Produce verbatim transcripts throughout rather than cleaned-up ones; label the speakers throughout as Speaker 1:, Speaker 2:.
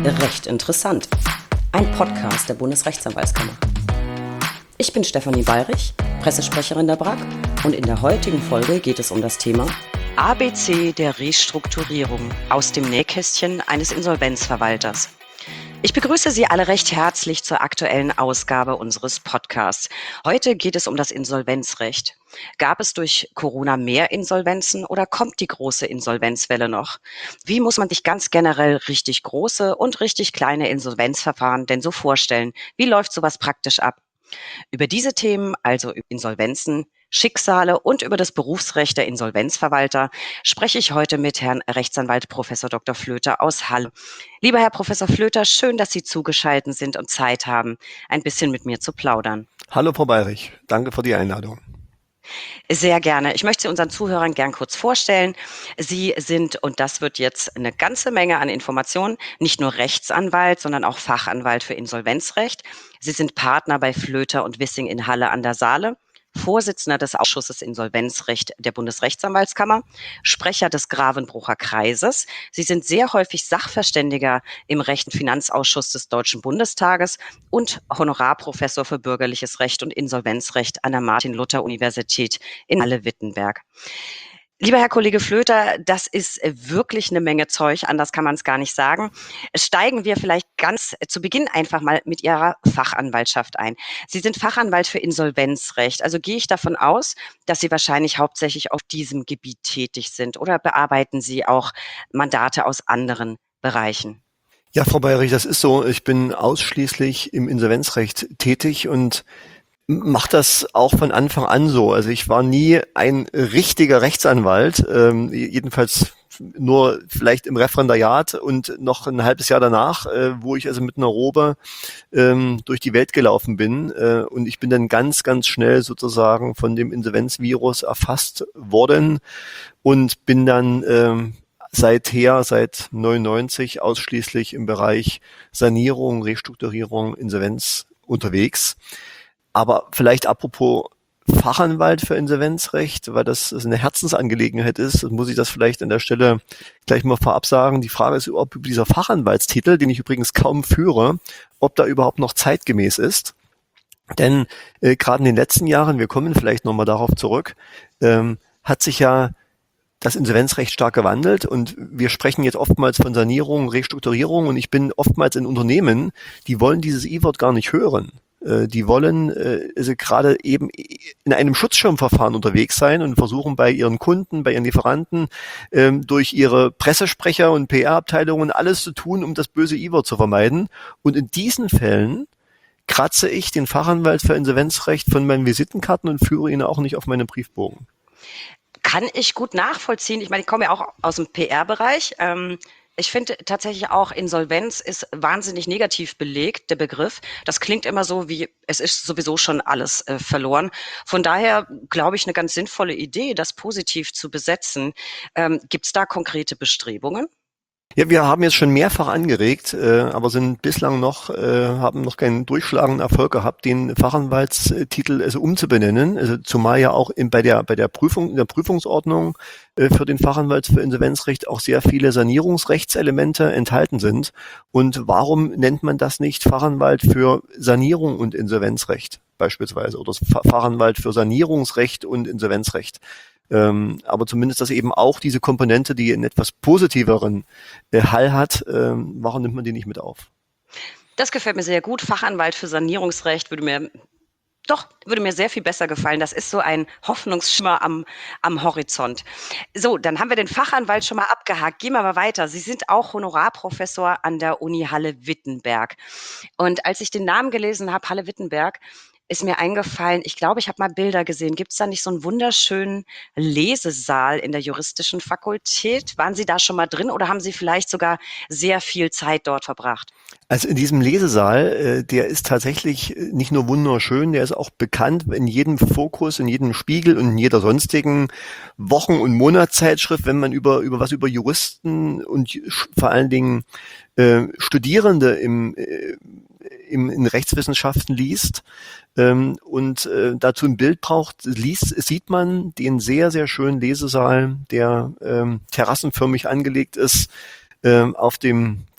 Speaker 1: Recht interessant. Ein Podcast der Bundesrechtsanwaltskammer. Ich bin Stefanie Bayrich, Pressesprecherin der B R A K, und in der heutigen Folge geht es um das Thema A B C der Restrukturierung aus dem Nähkästchen eines Insolvenzverwalters. Ich begrüße Sie alle recht herzlich zur aktuellen Ausgabe unseres Podcasts. Heute geht es um das Insolvenzrecht. Gab es durch Corona mehr Insolvenzen oder kommt die große Insolvenzwelle noch? Wie muss man sich ganz generell richtig große und richtig kleine Insolvenzverfahren denn so vorstellen? Wie läuft sowas praktisch ab? Über diese Themen, also über Insolvenzen, Schicksale und über das Berufsrecht der Insolvenzverwalter, spreche ich heute mit Herrn Rechtsanwalt Professor Doktor Flöter aus Halle. Lieber Herr Professor Flöter, schön, dass Sie zugeschaltet sind und Zeit haben, ein bisschen mit mir zu plaudern.
Speaker 2: Hallo Frau Bayrich, danke für die Einladung.
Speaker 1: Sehr gerne. Ich möchte Sie unseren Zuhörern gern kurz vorstellen. Sie sind, und das wird jetzt eine ganze Menge an Informationen, nicht nur Rechtsanwalt, sondern auch Fachanwalt für Insolvenzrecht. Sie sind Partner bei Flöter und Wissing in Halle an der Saale, Vorsitzender des Ausschusses Insolvenzrecht der Bundesrechtsanwaltskammer, Sprecher des Gravenbrucher Kreises. Sie sind sehr häufig Sachverständiger im Recht- und Finanzausschuss des Deutschen Bundestages und Honorarprofessor für Bürgerliches Recht und Insolvenzrecht an der Martin-Luther-Universität in Halle-Wittenberg. Lieber Herr Kollege Flöter, das ist wirklich eine Menge Zeug, anders kann man es gar nicht sagen. Steigen wir vielleicht ganz zu Beginn einfach mal mit Ihrer Fachanwaltschaft ein. Sie sind Fachanwalt für Insolvenzrecht, also gehe ich davon aus, dass Sie wahrscheinlich hauptsächlich auf diesem Gebiet tätig sind, oder bearbeiten Sie auch Mandate aus anderen Bereichen?
Speaker 2: Ja, Frau Bayrich, das ist so. Ich bin ausschließlich im Insolvenzrecht tätig und mache das auch von Anfang an so. Also ich war nie ein richtiger Rechtsanwalt, ähm, jedenfalls nur vielleicht im Referendariat und noch ein halbes Jahr danach, äh, wo ich also mit einer Robe ähm, durch die Welt gelaufen bin. Äh, und ich bin dann ganz, ganz schnell sozusagen von dem Insolvenzvirus erfasst worden und bin dann ähm, seither, seit neunundneunzig, ausschließlich im Bereich Sanierung, Restrukturierung, Insolvenz unterwegs. Aber vielleicht apropos Fachanwalt für Insolvenzrecht, weil das eine Herzensangelegenheit ist, muss ich das vielleicht an der Stelle gleich mal vorab sagen. Die Frage ist, ob dieser Fachanwaltstitel, den ich übrigens kaum führe, ob da überhaupt noch zeitgemäß ist. Denn äh, gerade in den letzten Jahren, wir kommen vielleicht nochmal darauf zurück, ähm, hat sich ja das Insolvenzrecht stark gewandelt und wir sprechen jetzt oftmals von Sanierung, Restrukturierung und ich bin oftmals in Unternehmen, die wollen dieses I-Wort gar nicht hören. Die wollen äh, also gerade eben in einem Schutzschirmverfahren unterwegs sein und versuchen bei ihren Kunden, bei ihren Lieferanten ähm, durch ihre Pressesprecher und P R-Abteilungen alles zu tun, um das böse I-Wort zu vermeiden. Und in diesen Fällen kratze ich den Fachanwalt für Insolvenzrecht von meinen Visitenkarten und führe ihn auch nicht auf meinen Briefbogen.
Speaker 1: Kann ich gut nachvollziehen. Ich meine, ich komme ja auch aus dem P R-Bereich. Ähm Ich finde tatsächlich auch, Insolvenz ist wahnsinnig negativ belegt, der Begriff. Das klingt immer so wie, es ist sowieso schon alles äh, verloren. Von daher glaube ich, eine ganz sinnvolle Idee, das positiv zu besetzen. Ähm, Gibt es da konkrete Bestrebungen?
Speaker 2: Ja, wir haben jetzt schon mehrfach angeregt, äh, aber sind bislang noch, äh, haben noch keinen durchschlagenden Erfolg gehabt, den Fachanwaltstitel also umzubenennen. Also zumal ja auch in, bei der bei der Prüfung, in der Prüfungsordnung äh, für den Fachanwalt für Insolvenzrecht auch sehr viele Sanierungsrechtselemente enthalten sind. Und warum nennt man das nicht Fachanwalt für Sanierung und Insolvenzrecht beispielsweise oder Fachanwalt für Sanierungsrecht und Insolvenzrecht? Ähm, aber zumindest, dass eben auch diese Komponente, die einen etwas positiveren äh, Hall hat, ähm, warum nimmt man die nicht mit auf?
Speaker 1: Das gefällt mir sehr gut. Fachanwalt für Sanierungsrecht würde mir Doch, würde mir sehr viel besser gefallen. Das ist so ein Hoffnungsschimmer am, am Horizont. So, dann haben wir den Fachanwalt schon mal abgehakt. Gehen wir mal weiter. Sie sind auch Honorarprofessor an der Uni Halle-Wittenberg. Und als ich den Namen gelesen habe, Halle-Wittenberg, ist mir eingefallen, ich glaube, ich habe mal Bilder gesehen. Gibt es da nicht so einen wunderschönen Lesesaal in der juristischen Fakultät? Waren Sie da schon mal drin oder haben Sie vielleicht sogar sehr viel Zeit dort verbracht?
Speaker 2: Also in diesem Lesesaal, äh, der ist tatsächlich nicht nur wunderschön, der ist auch bekannt in jedem Fokus, in jedem Spiegel und in jeder sonstigen Wochen- und Monatszeitschrift, wenn man über über was über Juristen und vor allen Dingen äh, Studierende im, äh, im in Rechtswissenschaften liest ähm, und äh, dazu ein Bild braucht, liest, sieht man den sehr sehr schönen Lesesaal, der ähm, terrassenförmig angelegt ist, ähm, auf dem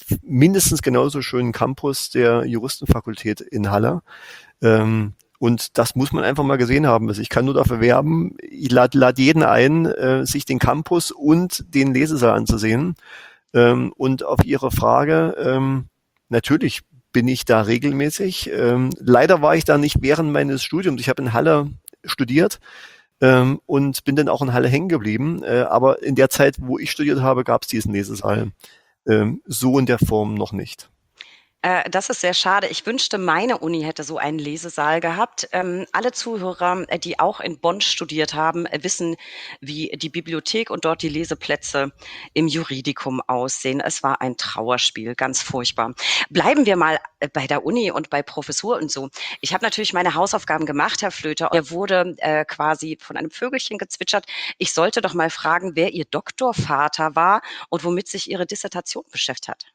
Speaker 2: mindestens genauso schönen Campus der Juristenfakultät in Halle. Ähm, und das muss man einfach mal gesehen haben. Also ich kann nur dafür werben, ich lade lad jeden ein, äh, sich den Campus und den Lesesaal anzusehen. Ähm, und auf Ihre Frage, ähm, natürlich bin ich da regelmäßig. Ähm, leider war ich da nicht während meines Studiums. Ich habe in Halle studiert ähm, und bin dann auch in Halle hängen geblieben. Äh, aber in der Zeit, wo ich studiert habe, gab es diesen Lesesaal ähm, so in der Form noch nicht.
Speaker 1: Äh, das ist sehr schade. Ich wünschte, meine Uni hätte so einen Lesesaal gehabt. Ähm, alle Zuhörer, äh, die auch in Bonn studiert haben, äh, wissen, wie die Bibliothek und dort die Leseplätze im Juridikum aussehen. Es war ein Trauerspiel, ganz furchtbar. Bleiben wir mal äh, bei der Uni und bei Professur und so. Ich habe natürlich meine Hausaufgaben gemacht, Herr Flöter. Mir wurde äh, quasi von einem Vögelchen gezwitschert. Ich sollte doch mal fragen, wer Ihr Doktorvater war und womit sich Ihre Dissertation beschäftigt hat.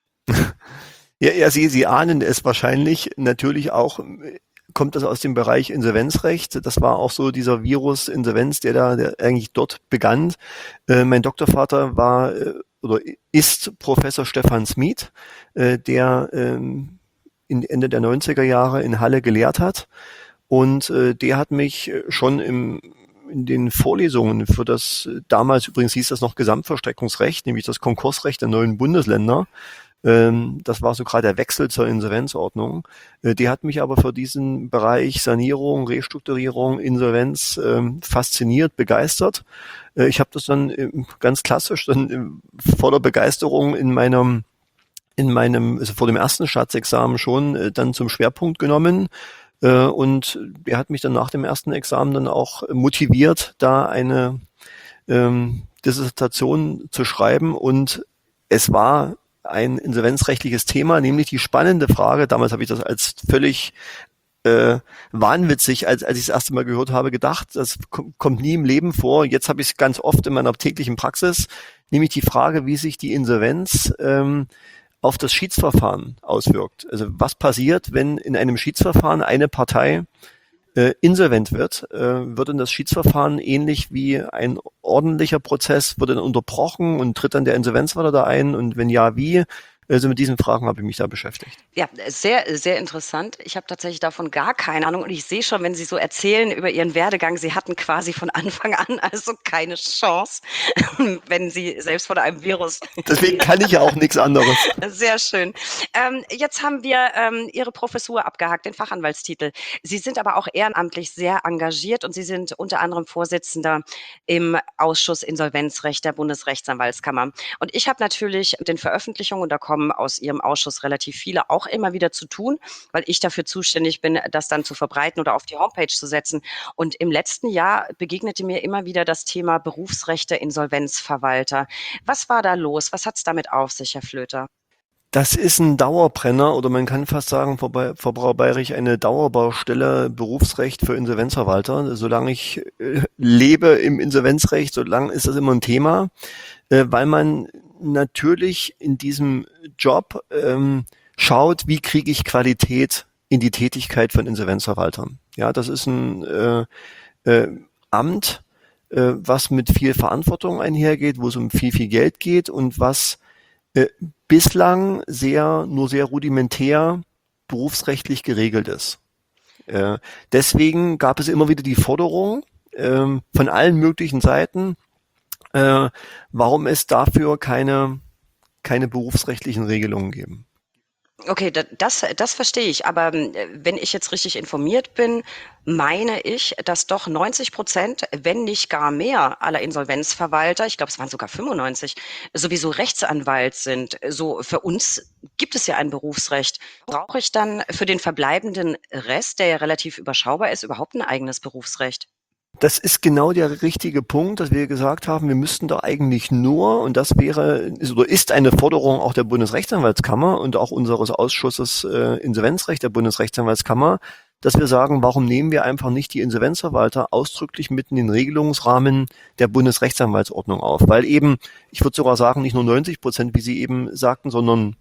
Speaker 2: Ja, ja, Sie, Sie ahnen es wahrscheinlich. Natürlich auch äh, kommt das aus dem Bereich Insolvenzrecht. Das war auch so dieser Virus Insolvenz, der da der eigentlich dort begann. Äh, mein Doktorvater war äh, oder ist Professor Stefan Smith, äh, der ähm, in Ende der neunziger Jahre in Halle gelehrt hat. Und äh, der hat mich schon im in den Vorlesungen für das, damals übrigens hieß das noch Gesamtvollstreckungsrecht, nämlich das Konkursrecht der neuen Bundesländer. Ähm, das war so gerade der Wechsel zur Insolvenzordnung. Äh, die hat mich aber für diesen Bereich Sanierung, Restrukturierung, Insolvenz ähm, fasziniert, begeistert. Äh, ich habe das dann ähm, ganz klassisch dann ähm, voller Begeisterung in meinem in meinem, also vor dem ersten Staatsexamen schon äh, dann zum Schwerpunkt genommen. Äh, und er hat mich dann nach dem ersten Examen dann auch motiviert, da eine ähm, Dissertation zu schreiben. Und es war ein insolvenzrechtliches Thema, nämlich die spannende Frage, damals habe ich das als völlig äh, wahnwitzig, als, als ich das erste Mal gehört habe, gedacht, das kom- kommt nie im Leben vor. Jetzt habe ich es ganz oft in meiner täglichen Praxis, nämlich die Frage, wie sich die Insolvenz ähm, auf das Schiedsverfahren auswirkt. Also was passiert, wenn in einem Schiedsverfahren eine Partei äh, insolvent wird? Äh, wird dann das Schiedsverfahren ähnlich wie ein ordentlicher Prozess, wird dann unterbrochen und tritt dann der Insolvenzwärter da ein? Und wenn ja, wie? Also mit diesen Fragen habe ich mich da beschäftigt.
Speaker 1: Ja, sehr, sehr interessant. Ich habe tatsächlich davon gar keine Ahnung und ich sehe schon, wenn Sie so erzählen über Ihren Werdegang, Sie hatten quasi von Anfang an also keine Chance, wenn Sie selbst von einem Virus.
Speaker 2: Deswegen kann ich ja auch nichts anderes.
Speaker 1: Sehr schön. Ähm, jetzt haben wir ähm, Ihre Professur abgehakt, den Fachanwaltstitel. Sie sind aber auch ehrenamtlich sehr engagiert und Sie sind unter anderem Vorsitzender im Ausschuss Insolvenzrecht der Bundesrechtsanwaltskammer. Und ich habe natürlich mit den Veröffentlichungen, und da kommen aus Ihrem Ausschuss relativ viele, auch immer wieder zu tun, weil ich dafür zuständig bin, das dann zu verbreiten oder auf die Homepage zu setzen. Und im letzten Jahr begegnete mir immer wieder das Thema Berufsrechte Insolvenzverwalter. Was war da los? Was hat es damit auf sich, Herr Flöter?
Speaker 2: Das ist ein Dauerbrenner oder man kann fast sagen, vor, vor Brau Bayrich eine Dauerbaustelle Berufsrecht für Insolvenzverwalter. Solange ich äh, lebe im Insolvenzrecht, solange ist das immer ein Thema, äh, weil man natürlich in diesem Job ähm, schaut, wie kriege ich Qualität in die Tätigkeit von Insolvenzverwaltern. Ja, das ist ein äh, äh, Amt, äh, was mit viel Verantwortung einhergeht, wo es um viel, viel Geld geht und was äh, bislang sehr, nur sehr rudimentär berufsrechtlich geregelt ist. Äh, deswegen gab es immer wieder die Forderung ähm, von allen möglichen Seiten, äh, warum es dafür keine, keine berufsrechtlichen Regelungen geben.
Speaker 1: Okay, da- das, das verstehe ich. Aber ähm, wenn ich jetzt richtig informiert bin, meine ich, dass doch neunzig Prozent, wenn nicht gar mehr aller Insolvenzverwalter, ich glaube, es waren sogar fünfundneunzig, sowieso Rechtsanwalt sind. So für uns gibt es ja ein Berufsrecht. Brauche ich dann für den verbleibenden Rest, der ja relativ überschaubar ist, überhaupt ein eigenes Berufsrecht?
Speaker 2: Das ist genau der richtige Punkt, dass wir gesagt haben, wir müssten da eigentlich nur, und das wäre ist, oder ist eine Forderung auch der Bundesrechtsanwaltskammer und auch unseres Ausschusses äh, Insolvenzrecht der Bundesrechtsanwaltskammer, dass wir sagen, warum nehmen wir einfach nicht die Insolvenzverwalter ausdrücklich mit in den Regelungsrahmen der Bundesrechtsanwaltsordnung auf? Weil eben, ich würde sogar sagen, nicht nur neunzig Prozent, wie Sie eben sagten, sondern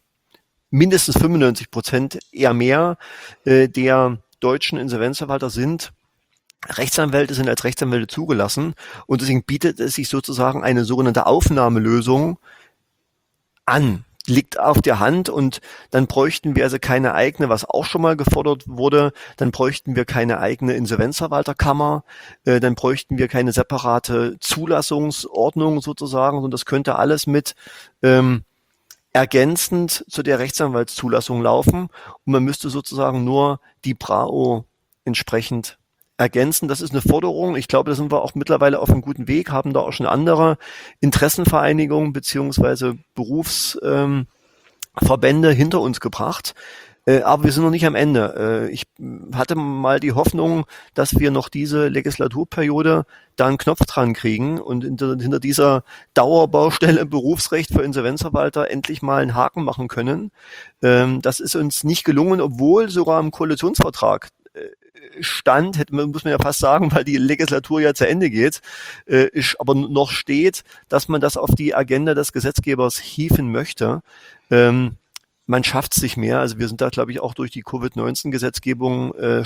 Speaker 2: mindestens fünfundneunzig Prozent, eher mehr, äh, der deutschen Insolvenzverwalter sind Rechtsanwälte sind als Rechtsanwälte zugelassen und deswegen bietet es sich sozusagen eine sogenannte Aufnahmelösung an. liegt auf der Hand und dann bräuchten wir also keine eigene, was auch schon mal gefordert wurde, dann bräuchten wir keine eigene Insolvenzverwalterkammer, äh, dann bräuchten wir keine separate Zulassungsordnung sozusagen, sondern das könnte alles mit ähm, ergänzend zu der Rechtsanwaltszulassung laufen und man müsste sozusagen nur die BRAO entsprechend ergänzen. Das ist eine Forderung. Ich glaube, da sind wir auch mittlerweile auf einem guten Weg, haben da auch schon andere Interessenvereinigungen beziehungsweise Berufsverbände ähm, hinter uns gebracht. Äh, aber wir sind noch nicht am Ende. Äh, ich hatte mal die Hoffnung, dass wir noch diese Legislaturperiode da einen Knopf dran kriegen und hinter, hinter dieser Dauerbaustelle Berufsrecht für Insolvenzverwalter endlich mal einen Haken machen können. Ähm, das ist uns nicht gelungen, obwohl sogar im Koalitionsvertrag stand, hätte man, muss man ja fast sagen, weil die Legislatur ja zu Ende geht, äh, ist aber noch steht, dass man das auf die Agenda des Gesetzgebers hieven möchte. Ähm, man schafft es nicht mehr. Also wir sind da, glaube ich, auch durch die Covid neunzehn Gesetzgebung äh,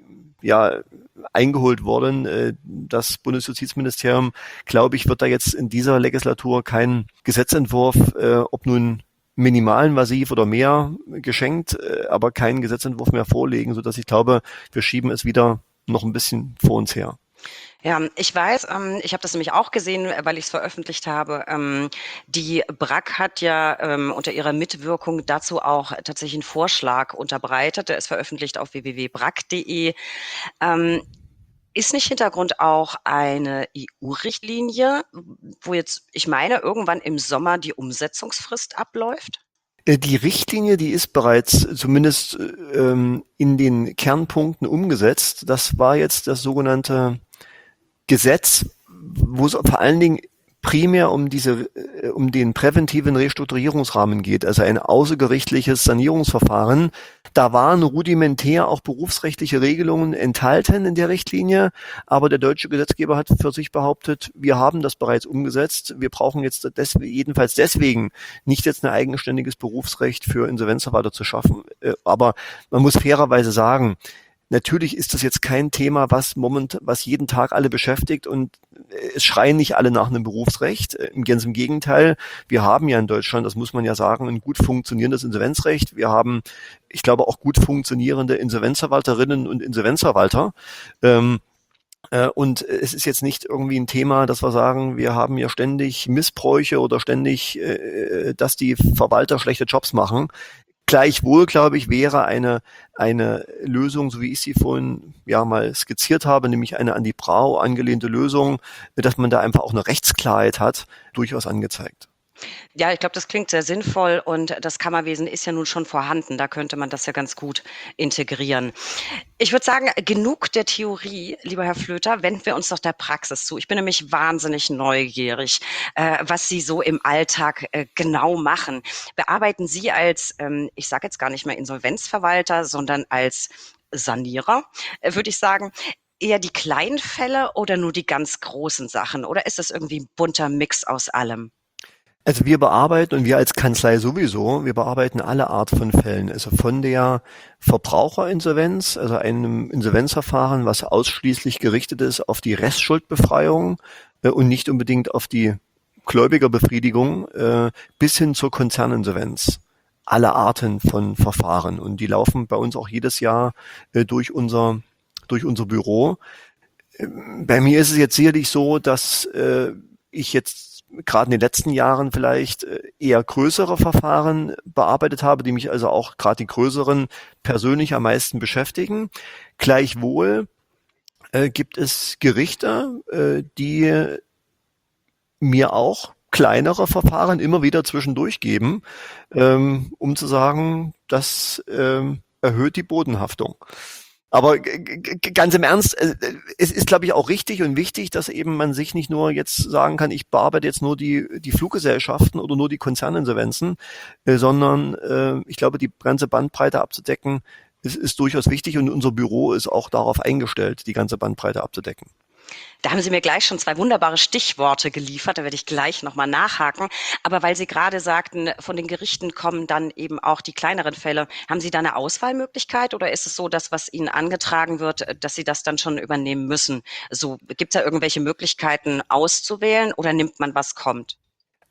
Speaker 2: ja eingeholt worden. Äh, das Bundesjustizministerium, glaube ich, wird da jetzt in dieser Legislatur keinen Gesetzentwurf, äh, ob nun minimalinvasiv oder mehr geschenkt, äh, aber keinen Gesetzentwurf mehr vorlegen, sodass ich glaube, wir schieben es wieder noch ein bisschen vor uns her.
Speaker 1: Ja, ich weiß, ähm, ich habe das nämlich auch gesehen, weil ich es veröffentlicht habe. Ähm, die B R A K hat ja ähm, unter ihrer Mitwirkung dazu auch tatsächlich einen Vorschlag unterbreitet. Der ist veröffentlicht auf w w w punkt b r a k punkt d e. Ähm, ist nicht Hintergrund auch eine E U-Richtlinie, wo jetzt, ich meine, irgendwann im Sommer die Umsetzungsfrist abläuft?
Speaker 2: Die Richtlinie, die ist bereits zumindest ähm, in den Kernpunkten umgesetzt. Das war jetzt das sogenannte Gesetz, wo es vor allen Dingen primär um diese, um den präventiven Restrukturierungsrahmen geht, also ein außergerichtliches Sanierungsverfahren. Da waren rudimentär auch berufsrechtliche Regelungen enthalten in der Richtlinie, aber der deutsche Gesetzgeber hat für sich behauptet, wir haben das bereits umgesetzt, wir brauchen jetzt des, jedenfalls deswegen nicht jetzt ein eigenständiges Berufsrecht für Insolvenzverwalter zu schaffen. Aber man muss fairerweise sagen, natürlich ist das jetzt kein Thema, was moment, was jeden Tag alle beschäftigt und es schreien nicht alle nach einem Berufsrecht. Im ganz im Gegenteil. Wir haben ja in Deutschland, das muss man ja sagen, ein gut funktionierendes Insolvenzrecht. Wir haben, ich glaube, auch gut funktionierende Insolvenzverwalterinnen und Insolvenzverwalter. Ähm, äh, und es ist jetzt nicht irgendwie ein Thema, dass wir sagen, wir haben ja ständig Missbräuche oder ständig, äh, dass die Verwalter schlechte Jobs machen. Gleichwohl, glaube ich, wäre eine, eine Lösung, so wie ich sie vorhin ja mal skizziert habe, nämlich eine an die BRAO angelehnte Lösung, dass man da einfach auch eine Rechtsklarheit hat, durchaus angezeigt.
Speaker 1: Ja, ich glaube, das klingt sehr sinnvoll und das Kammerwesen ist ja nun schon vorhanden. Da könnte man das ja ganz gut integrieren. Ich würde sagen, genug der Theorie, lieber Herr Flöter, wenden wir uns doch der Praxis zu. Ich bin nämlich wahnsinnig neugierig, äh, was Sie so im Alltag äh, genau machen. Bearbeiten Sie als, ähm, ich sage jetzt gar nicht mehr Insolvenzverwalter, sondern als Sanierer, äh, würde ich sagen, eher die kleinen Fälle oder nur die ganz großen Sachen? Oder ist das irgendwie ein bunter Mix aus allem?
Speaker 2: Also wir bearbeiten und wir als Kanzlei sowieso, wir bearbeiten alle Art von Fällen. Also von der Verbraucherinsolvenz, also einem Insolvenzverfahren, was ausschließlich gerichtet ist auf die Restschuldbefreiung äh, und nicht unbedingt auf die Gläubigerbefriedigung, äh, bis hin zur Konzerninsolvenz. Alle Arten von Verfahren. Und die laufen bei uns auch jedes Jahr äh, durch unser, durch unser Büro. Bei mir ist es jetzt sicherlich so, dass äh, ich jetzt gerade in den letzten Jahren vielleicht eher größere Verfahren bearbeitet habe, die mich also auch gerade die größeren persönlich am meisten beschäftigen. Gleichwohl äh, gibt es Gerichte, äh, die mir auch kleinere Verfahren immer wieder zwischendurch geben, ähm, um zu sagen, das ähm, erhöht die Bodenhaftung. Aber ganz im Ernst, es ist, glaube ich, auch richtig und wichtig, dass eben man sich nicht nur jetzt sagen kann, ich bearbeite jetzt nur die, die Fluggesellschaften oder nur die Konzerninsolvenzen, äh, sondern äh, ich glaube, die ganze Bandbreite abzudecken, ist, ist durchaus wichtig und unser Büro ist auch darauf eingestellt, die ganze Bandbreite abzudecken.
Speaker 1: Da haben Sie mir gleich schon zwei wunderbare Stichworte geliefert, da werde ich gleich nochmal nachhaken. Aber weil Sie gerade sagten, von den Gerichten kommen dann eben auch die kleineren Fälle, haben Sie da eine Auswahlmöglichkeit oder ist es so, dass was Ihnen angetragen wird, dass Sie das dann schon übernehmen müssen? So, gibt es da irgendwelche Möglichkeiten auszuwählen oder nimmt man, was kommt?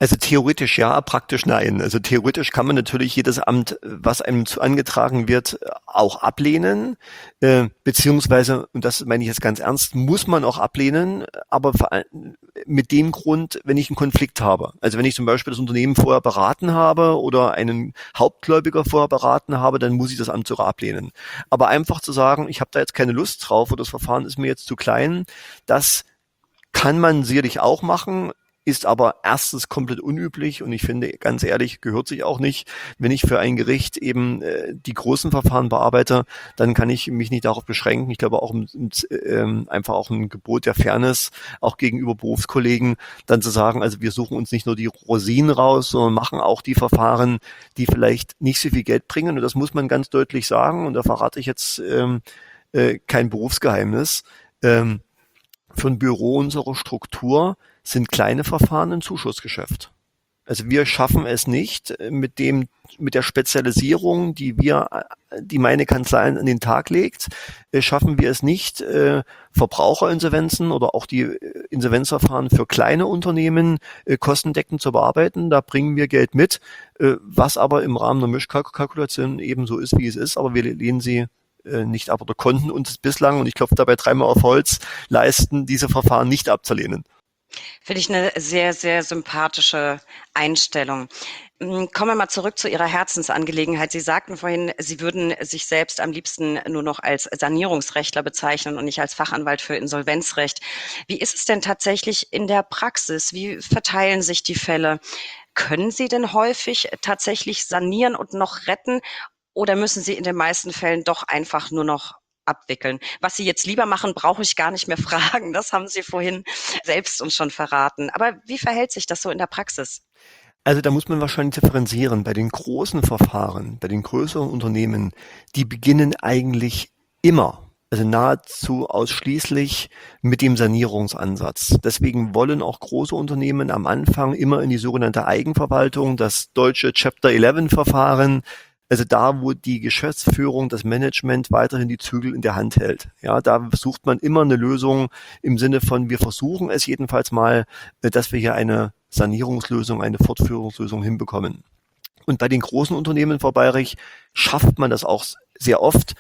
Speaker 2: Also theoretisch ja, praktisch nein. Also theoretisch kann man natürlich jedes Amt, was einem zu angetragen wird, auch ablehnen, äh, beziehungsweise, und das meine ich jetzt ganz ernst, muss man auch ablehnen, aber vor allem mit dem Grund, wenn ich einen Konflikt habe. Also wenn ich zum Beispiel das Unternehmen vorher beraten habe oder einen Hauptgläubiger vorher beraten habe, dann muss ich das Amt sogar ablehnen. Aber einfach zu sagen, ich habe da jetzt keine Lust drauf oder das Verfahren ist mir jetzt zu klein, das kann man sicherlich auch machen, ist aber erstens komplett unüblich und ich finde, ganz ehrlich, gehört sich auch nicht. Wenn ich für ein Gericht eben äh, die großen Verfahren bearbeite, dann kann ich mich nicht darauf beschränken. Ich glaube auch im, im, ähm, einfach auch ein Gebot der Fairness, auch gegenüber Berufskollegen, dann zu sagen, also wir suchen uns nicht nur die Rosinen raus, sondern machen auch die Verfahren, die vielleicht nicht so viel Geld bringen. Und das muss man ganz deutlich sagen. Und da verrate ich jetzt ähm, äh, kein Berufsgeheimnis. Ähm, für ein Büro unserer Struktur sind kleine Verfahren ein Zuschussgeschäft. Also wir schaffen es nicht mit dem, mit der Spezialisierung, die wir, die meine Kanzlei an den Tag legt, schaffen wir es nicht, Verbraucherinsolvenzen oder auch die Insolvenzverfahren für kleine Unternehmen kostendeckend zu bearbeiten. Da bringen wir Geld mit, was aber im Rahmen der Mischkalkulation eben so ist, wie es ist, aber wir lehnen sie nicht ab oder konnten uns bislang, und ich klopfe dabei dreimal auf Holz, leisten, diese Verfahren nicht abzulehnen.
Speaker 1: Finde ich eine sehr, sehr sympathische Einstellung. Kommen wir mal zurück zu Ihrer Herzensangelegenheit. Sie sagten vorhin, Sie würden sich selbst am liebsten nur noch als Sanierungsrechtler bezeichnen und nicht als Fachanwalt für Insolvenzrecht. Wie ist es denn tatsächlich in der Praxis? Wie verteilen sich die Fälle? Können Sie denn häufig tatsächlich sanieren und noch retten? Oder müssen Sie in den meisten Fällen doch einfach nur noch abwickeln? Was Sie jetzt lieber machen, brauche ich gar nicht mehr fragen. Das haben Sie vorhin selbst uns schon verraten. Aber wie verhält sich das so in der Praxis?
Speaker 2: Also da muss man wahrscheinlich differenzieren. Bei den großen Verfahren, bei den größeren Unternehmen, die beginnen eigentlich immer, also nahezu ausschließlich mit dem Sanierungsansatz. Deswegen wollen auch große Unternehmen am Anfang immer in die sogenannte Eigenverwaltung, das deutsche Chapter elf Verfahren, also da, wo die Geschäftsführung, das Management weiterhin die Zügel in der Hand hält. Ja, da sucht man immer eine Lösung im Sinne von, wir versuchen es jedenfalls mal, dass wir hier eine Sanierungslösung, eine Fortführungslösung hinbekommen. Und bei den großen Unternehmen, Frau Bayrich, schafft man das auch sehr oft,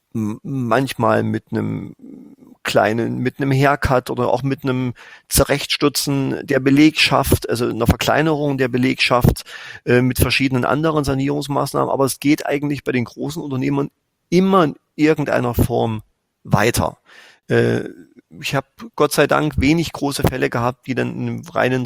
Speaker 2: manchmal mit einem kleinen, mit einem Haircut oder auch mit einem Zurechtstutzen der Belegschaft, also einer Verkleinerung der Belegschaft, äh, mit verschiedenen anderen Sanierungsmaßnahmen. Aber es geht eigentlich bei den großen Unternehmen immer in irgendeiner Form weiter. Äh, ich habe Gott sei Dank wenig große Fälle gehabt, die dann in einem reinen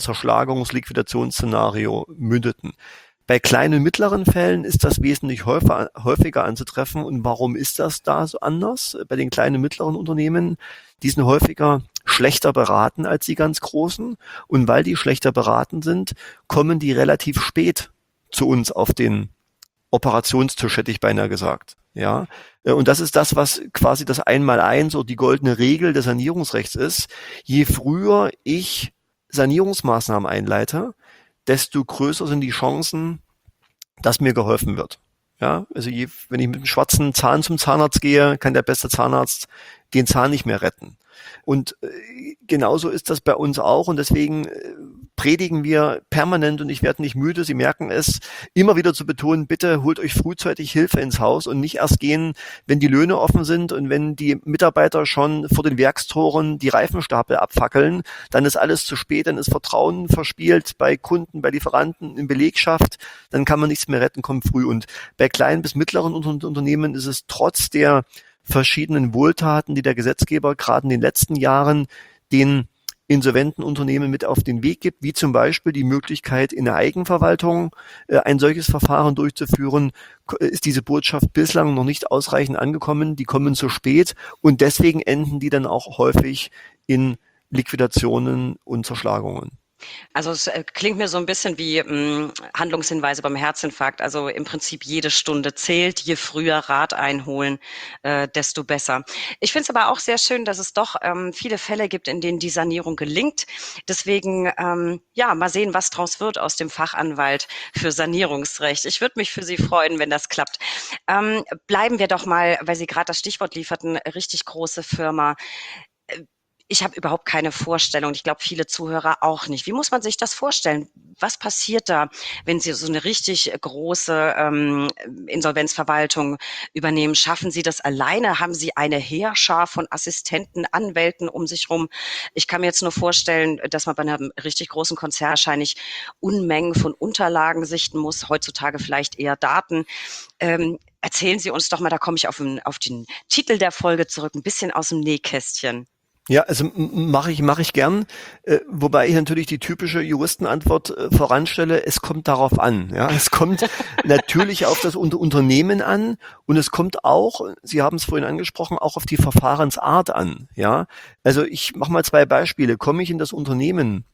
Speaker 2: Zerschlagungs-Liquidationsszenario mündeten. Bei kleinen und mittleren Fällen ist das wesentlich häufiger, häufiger anzutreffen. Und warum ist das da so anders? Bei den kleinen und mittleren Unternehmen, die sind häufiger schlechter beraten als die ganz großen. Und weil die schlechter beraten sind, kommen die relativ spät zu uns auf den Operationstisch, hätte ich beinahe gesagt. Ja, und das ist das, was quasi das Einmaleins oder die goldene Regel des Sanierungsrechts ist. Je früher ich Sanierungsmaßnahmen einleite, desto größer sind die Chancen, dass mir geholfen wird. Ja, also je, wenn ich mit einem schwarzen Zahn zum Zahnarzt gehe, kann der beste Zahnarzt den Zahn nicht mehr retten. Und äh, genauso ist das bei uns auch und deswegen äh, predigen wir permanent und ich werde nicht müde, Sie merken es, immer wieder zu betonen, bitte holt euch frühzeitig Hilfe ins Haus und nicht erst gehen, wenn die Löhne offen sind und wenn die Mitarbeiter schon vor den Werkstoren die Reifenstapel abfackeln, dann ist alles zu spät, dann ist Vertrauen verspielt bei Kunden, bei Lieferanten, in Belegschaft, dann kann man nichts mehr retten, kommt früh. Und bei kleinen bis mittleren Unternehmen ist es trotz der verschiedenen Wohltaten, die der Gesetzgeber gerade in den letzten Jahren den insolventen Unternehmen mit auf den Weg gibt, wie zum Beispiel die Möglichkeit, in der Eigenverwaltung äh, ein solches Verfahren durchzuführen, ist diese Botschaft bislang noch nicht ausreichend angekommen. Die kommen zu spät und deswegen enden die dann auch häufig in Liquidationen und Zerschlagungen.
Speaker 1: Also es äh, klingt mir so ein bisschen wie mh, Handlungshinweise beim Herzinfarkt. Also im Prinzip jede Stunde zählt. Je früher Rat einholen, äh, desto besser. Ich finde es aber auch sehr schön, dass es doch ähm, viele Fälle gibt, in denen die Sanierung gelingt. Deswegen, ähm, ja, mal sehen, was draus wird aus dem Fachanwalt für Sanierungsrecht. Ich würde mich für Sie freuen, wenn das klappt. Ähm, bleiben wir doch mal, weil Sie gerade das Stichwort lieferten, richtig große Firma. Ich habe überhaupt keine Vorstellung. Ich glaube, viele Zuhörer auch nicht. Wie muss man sich das vorstellen? Was passiert da, wenn Sie so eine richtig große ähm, Insolvenzverwaltung übernehmen? Schaffen Sie das alleine? Haben Sie eine Heerschar von Assistenten, Anwälten um sich rum? Ich kann mir jetzt nur vorstellen, dass man bei einem richtig großen Konzern wahrscheinlich Unmengen von Unterlagen sichten muss, heutzutage vielleicht eher Daten. Ähm, erzählen Sie uns doch mal, da komme ich auf den, auf den Titel der Folge zurück, ein bisschen aus dem Nähkästchen.
Speaker 2: Ja, also mache ich mache ich gern, äh, wobei ich natürlich die typische Juristenantwort äh, voranstelle, es kommt darauf an. Ja, es kommt natürlich auf das Unter Unternehmen an und es kommt auch, Sie haben es vorhin angesprochen, auch auf die Verfahrensart an. Ja, also ich mache mal zwei Beispiele. Komme ich in das Unternehmen,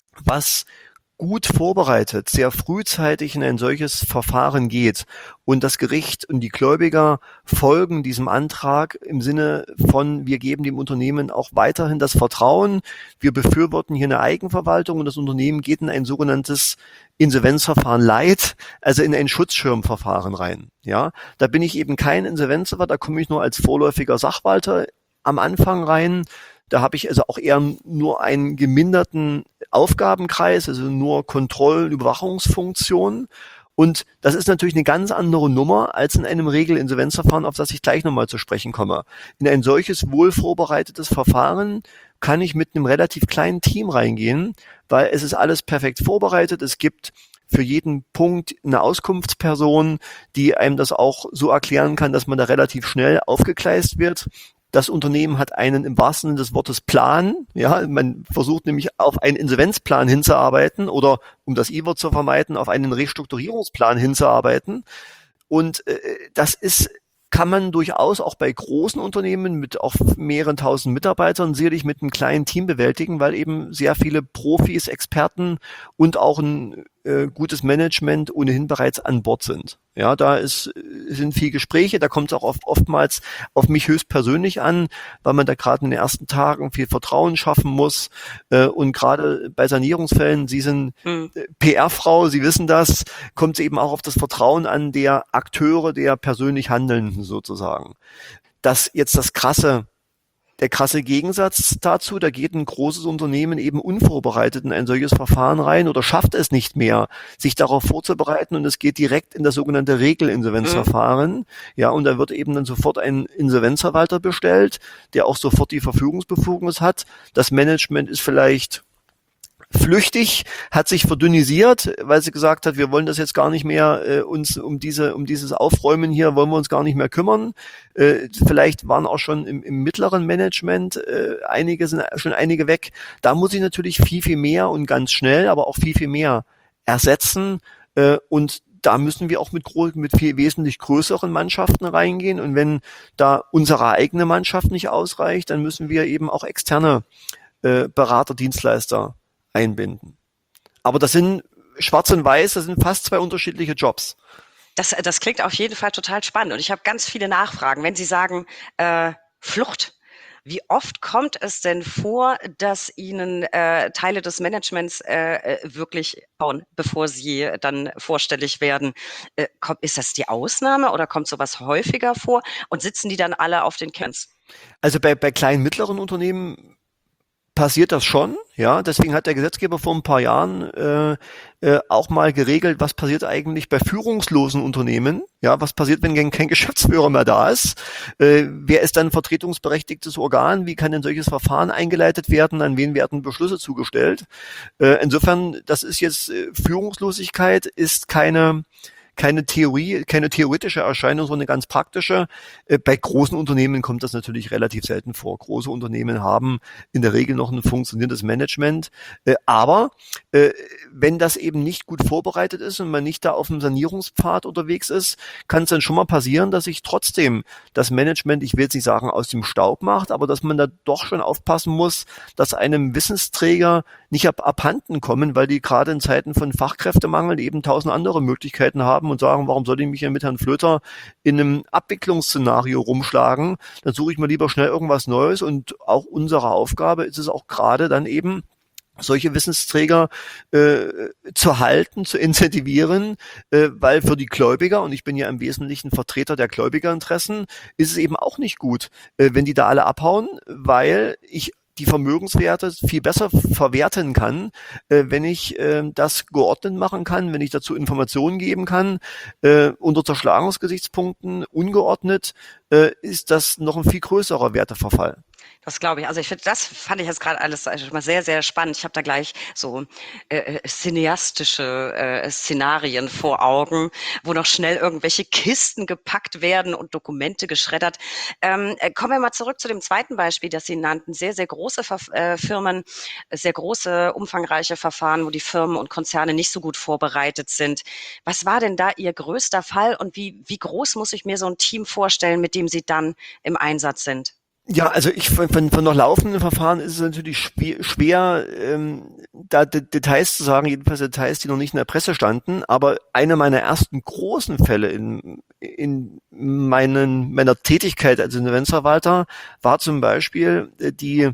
Speaker 2: was gut vorbereitet, sehr frühzeitig in ein solches Verfahren geht und das Gericht und die Gläubiger folgen diesem Antrag im Sinne von, wir geben dem Unternehmen auch weiterhin das Vertrauen, wir befürworten hier eine Eigenverwaltung und das Unternehmen geht in ein sogenanntes Insolvenzverfahren Light, also in ein Schutzschirmverfahren rein. Ja, da bin ich eben kein Insolvenzverwalter, da komme ich nur als vorläufiger Sachwalter am Anfang rein. Da habe ich also auch eher nur einen geminderten Aufgabenkreis, also nur Kontroll- Überwachungsfunktionen. Und das ist natürlich eine ganz andere Nummer als in einem Regelinsolvenzverfahren, auf das ich gleich nochmal zu sprechen komme. In ein solches wohl vorbereitetes Verfahren kann ich mit einem relativ kleinen Team reingehen, weil es ist alles perfekt vorbereitet. Es gibt für jeden Punkt eine Auskunftsperson, die einem das auch so erklären kann, dass man da relativ schnell aufgegleist wird. Das Unternehmen hat einen im wahrsten Sinne des Wortes Plan. Ja, man versucht nämlich auf einen Insolvenzplan hinzuarbeiten oder, um das I-Wort zu vermeiden, auf einen Restrukturierungsplan hinzuarbeiten. Und äh, das ist, kann man durchaus auch bei großen Unternehmen mit auch mehreren tausend Mitarbeitern sicherlich mit einem kleinen Team bewältigen, weil eben sehr viele Profis, Experten und auch ein äh, gutes Management ohnehin bereits an Bord sind. Ja, da ist, sind viel Gespräche, da kommt es auch oft, oftmals auf mich höchstpersönlich an, weil man da gerade in den ersten Tagen viel Vertrauen schaffen muss. Äh, und gerade bei Sanierungsfällen, Sie sind
Speaker 1: Hm.
Speaker 2: P R-Frau, Sie wissen das, kommt es eben auch auf das Vertrauen an der Akteure, der persönlich Handelnden sozusagen. Das jetzt das krasse Der krasse Gegensatz dazu, da geht ein großes Unternehmen eben unvorbereitet in ein solches Verfahren rein oder schafft es nicht mehr, sich darauf vorzubereiten und es geht direkt in das sogenannte Regelinsolvenzverfahren. Ja, und da wird eben dann sofort ein Insolvenzverwalter bestellt, der auch sofort die Verfügungsbefugnis hat. Das Management ist vielleicht flüchtig, hat sich verdünnisiert, weil sie gesagt hat, wir wollen das jetzt gar nicht mehr äh, uns um diese um dieses Aufräumen hier wollen wir uns gar nicht mehr kümmern. Äh, vielleicht waren auch schon im, im mittleren Management äh, einige sind schon einige weg. Da muss ich natürlich viel viel mehr und ganz schnell, aber auch viel viel mehr ersetzen äh, und da müssen wir auch mit, mit viel wesentlich größeren Mannschaften reingehen und wenn da unsere eigene Mannschaft nicht ausreicht, dann müssen wir eben auch externe äh, Berater, Dienstleister einbinden. Aber das sind schwarz und weiß, das sind fast zwei unterschiedliche Jobs.
Speaker 1: Das, das klingt auf jeden Fall total spannend und ich habe ganz viele Nachfragen. Wenn Sie sagen, äh, Flucht, wie oft kommt es denn vor, dass Ihnen äh, Teile des Managements äh, wirklich bauen, bevor Sie dann vorstellig werden? Äh, kommt, ist das die Ausnahme oder kommt sowas häufiger vor und sitzen die dann alle auf den Camps?
Speaker 2: Also bei, bei kleinen, mittleren Unternehmen passiert das schon, ja. Deswegen hat der Gesetzgeber vor ein paar Jahren äh, äh, auch mal geregelt, was passiert eigentlich bei führungslosen Unternehmen, ja, was passiert, wenn kein Geschäftsführer mehr da ist, äh, wer ist dann vertretungsberechtigtes Organ, wie kann ein solches Verfahren eingeleitet werden, an wen werden Beschlüsse zugestellt. Äh, insofern, das ist jetzt, äh, Führungslosigkeit ist keine keine Theorie, keine theoretische Erscheinung, sondern eine ganz praktische. Bei großen Unternehmen kommt das natürlich relativ selten vor. Große Unternehmen haben in der Regel noch ein funktionierendes Management. Aber wenn das eben nicht gut vorbereitet ist und man nicht da auf dem Sanierungspfad unterwegs ist, kann es dann schon mal passieren, dass sich trotzdem das Management, ich will jetzt nicht sagen, aus dem Staub macht, aber dass man da doch schon aufpassen muss, dass einem Wissensträger nicht ab, abhanden kommen, weil die gerade in Zeiten von Fachkräftemangel eben tausend andere Möglichkeiten haben und sagen, warum soll ich mich hier mit Herrn Flöter in einem Abwicklungsszenario rumschlagen? Dann suche ich mir lieber schnell irgendwas Neues und auch unsere Aufgabe ist es auch gerade dann eben, solche Wissensträger äh, zu halten, zu incentivieren, äh, weil für die Gläubiger, und ich bin ja im Wesentlichen Vertreter der Gläubigerinteressen, ist es eben auch nicht gut, äh, wenn die da alle abhauen, weil ich die Vermögenswerte viel besser verwerten kann, äh, wenn ich äh, das geordnet machen kann, wenn ich dazu Informationen geben kann. Äh, unter Zerschlagungsgesichtspunkten ungeordnet äh, ist das noch ein viel größerer Werteverfall.
Speaker 1: Das glaube ich. Also ich finde, das fand ich jetzt gerade alles schon mal sehr, sehr spannend. Ich habe da gleich so äh, äh, cineastische äh, Szenarien vor Augen, wo noch schnell irgendwelche Kisten gepackt werden und Dokumente geschreddert. Ähm, äh, kommen wir mal zurück zu dem zweiten Beispiel, das Sie nannten. Sehr, sehr große Verf äh, Firmen, sehr große, umfangreiche Verfahren, wo die Firmen und Konzerne nicht so gut vorbereitet sind. Was war denn da Ihr größter Fall und wie, wie groß muss ich mir so ein Team vorstellen, mit dem Sie dann im Einsatz sind?
Speaker 2: Ja, also ich von, von, von noch laufenden Verfahren ist es natürlich schwer, schwer ähm, da D Details zu sagen, jedenfalls Details, die noch nicht in der Presse standen. Aber einer meiner ersten großen Fälle in, in meinen, meiner Tätigkeit als Insolvenzverwalter war zum Beispiel äh, die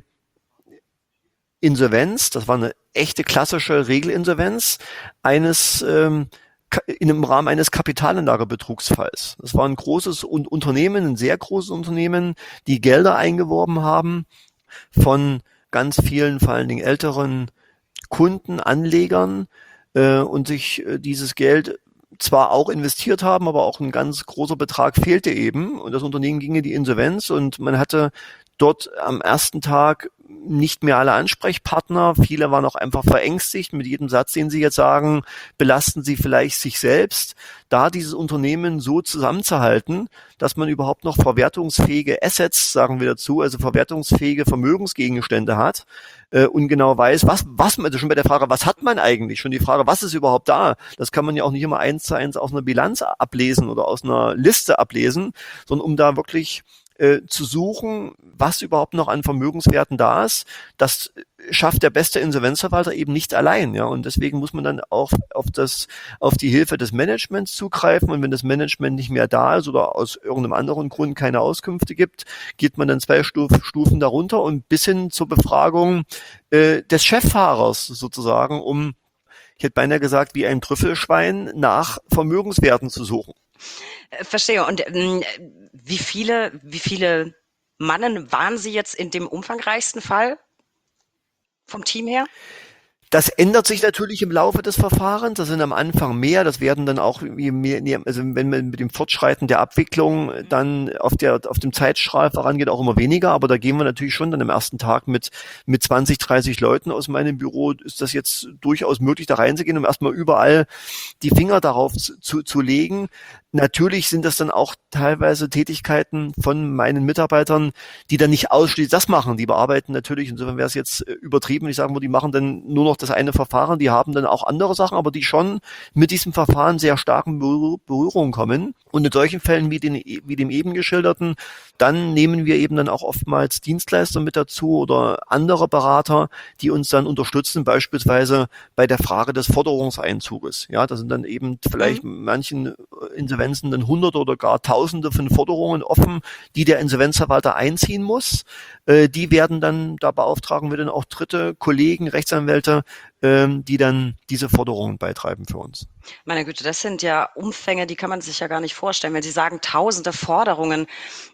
Speaker 2: Insolvenz, das war eine echte klassische Regelinsolvenz eines ähm, in im Rahmen eines Kapitalanlagebetrugsfalls. Das war ein großes Unternehmen, ein sehr großes Unternehmen, die Gelder eingeworben haben von ganz vielen, vor allen Dingen älteren Kunden, Anlegern äh, und sich äh, dieses Geld zwar auch investiert haben, aber auch ein ganz großer Betrag fehlte eben und das Unternehmen ging in die Insolvenz und man hatte dort am ersten Tag nicht mehr alle Ansprechpartner. Viele waren auch einfach verängstigt. Mit jedem Satz, den sie jetzt sagen, belasten sie vielleicht sich selbst. Da dieses Unternehmen so zusammenzuhalten, dass man überhaupt noch verwertungsfähige Assets, sagen wir dazu, also verwertungsfähige Vermögensgegenstände hat äh, und genau weiß, was, was man, also schon bei der Frage, was hat man eigentlich? Schon die Frage, was ist überhaupt da? Das kann man ja auch nicht immer eins zu eins aus einer Bilanz ablesen oder aus einer Liste ablesen, sondern um da wirklich Äh, zu suchen, was überhaupt noch an Vermögenswerten da ist. Das schafft der beste Insolvenzverwalter eben nicht allein, ja. Und deswegen muss man dann auch auf das, auf die Hilfe des Managements zugreifen. Und wenn das Management nicht mehr da ist oder aus irgendeinem anderen Grund keine Auskünfte gibt, geht man dann zwei Stuf, Stufen darunter und bis hin zur Befragung äh, des Cheffahrers sozusagen, um, ich hätte beinahe gesagt, wie ein Trüffelschwein nach Vermögenswerten zu suchen.
Speaker 1: Verstehe. Und ähm, wie viele, wie viele Mannen waren Sie jetzt in dem umfangreichsten Fall vom Team her?
Speaker 2: Das ändert sich natürlich im Laufe des Verfahrens. Das sind am Anfang mehr. Das werden dann auch, je mehr, also wenn man mit dem Fortschreiten der Abwicklung dann auf der, auf dem Zeitstrahl vorangeht, auch immer weniger. Aber da gehen wir natürlich schon dann am ersten Tag mit, mit zwanzig, dreißig Leuten aus meinem Büro. Ist das jetzt durchaus möglich, da reinzugehen, um erstmal überall die Finger darauf zu, zu legen. Natürlich sind das dann auch teilweise Tätigkeiten von meinen Mitarbeitern, die dann nicht ausschließlich das machen. Die bearbeiten natürlich, insofern wäre es jetzt übertrieben, ich sagen würde, die machen dann nur noch das eine Verfahren, die haben dann auch andere Sachen, aber die schon mit diesem Verfahren sehr starken Berührung kommen. Und in solchen Fällen wie, den, wie dem eben geschilderten, dann nehmen wir eben dann auch oftmals Dienstleister mit dazu oder andere Berater, die uns dann unterstützen, beispielsweise bei der Frage des Forderungseinzuges. Ja, das sind dann eben vielleicht mhm. manchen Insolvenzen dann Hunderte oder gar Tausende von Forderungen offen, die der Insolvenzverwalter einziehen muss. Äh, die werden dann, da beauftragen wir dann auch dritte Kollegen, Rechtsanwälte, ähm, die dann diese Forderungen beitreiben für uns.
Speaker 1: Meine Güte, das sind ja Umfänge, die kann man sich ja gar nicht vorstellen. Wenn Sie sagen, tausende Forderungen,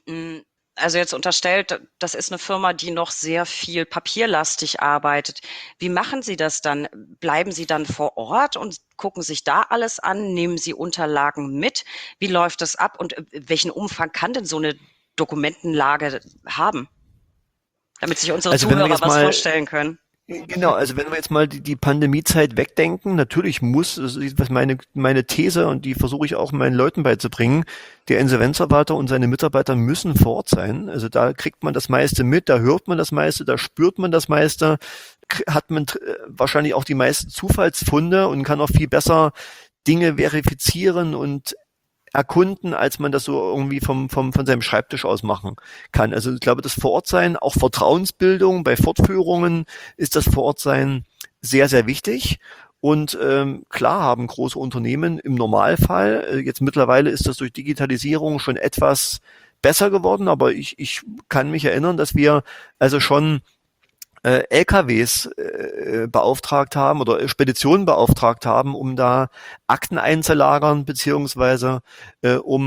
Speaker 1: also jetzt unterstellt, das ist eine Firma, die noch sehr viel papierlastig arbeitet. Wie machen Sie das dann? Bleiben Sie dann vor Ort und gucken sich da alles an? Nehmen Sie Unterlagen mit? Wie läuft das ab? Und welchen Umfang kann denn so eine Dokumentenlage haben? Damit sich unsere
Speaker 2: also
Speaker 1: Zuhörer was
Speaker 2: mal
Speaker 1: vorstellen können.
Speaker 2: Genau, also wenn wir jetzt mal die, die Pandemiezeit wegdenken, natürlich muss, das ist was meine, meine These und die versuche ich auch meinen Leuten beizubringen, der Insolvenzverwalter und seine Mitarbeiter müssen vor Ort sein. Also da kriegt man das meiste mit, da hört man das meiste, da spürt man das meiste, hat man wahrscheinlich auch die meisten Zufallsfunde und kann auch viel besser Dinge verifizieren und erkunden, als man das so irgendwie vom, vom, von seinem Schreibtisch aus machen kann. Also ich glaube, das Vorortsein, auch Vertrauensbildung bei Fortführungen ist das Vorortsein sehr, sehr wichtig. Und ähm, klar haben große Unternehmen im Normalfall, äh, jetzt mittlerweile ist das durch Digitalisierung schon etwas besser geworden, aber ich, ich kann mich erinnern, dass wir also schon äh, L K Ws äh, beauftragt haben oder Speditionen beauftragt haben, um da Akten einzulagern, beziehungsweise äh, um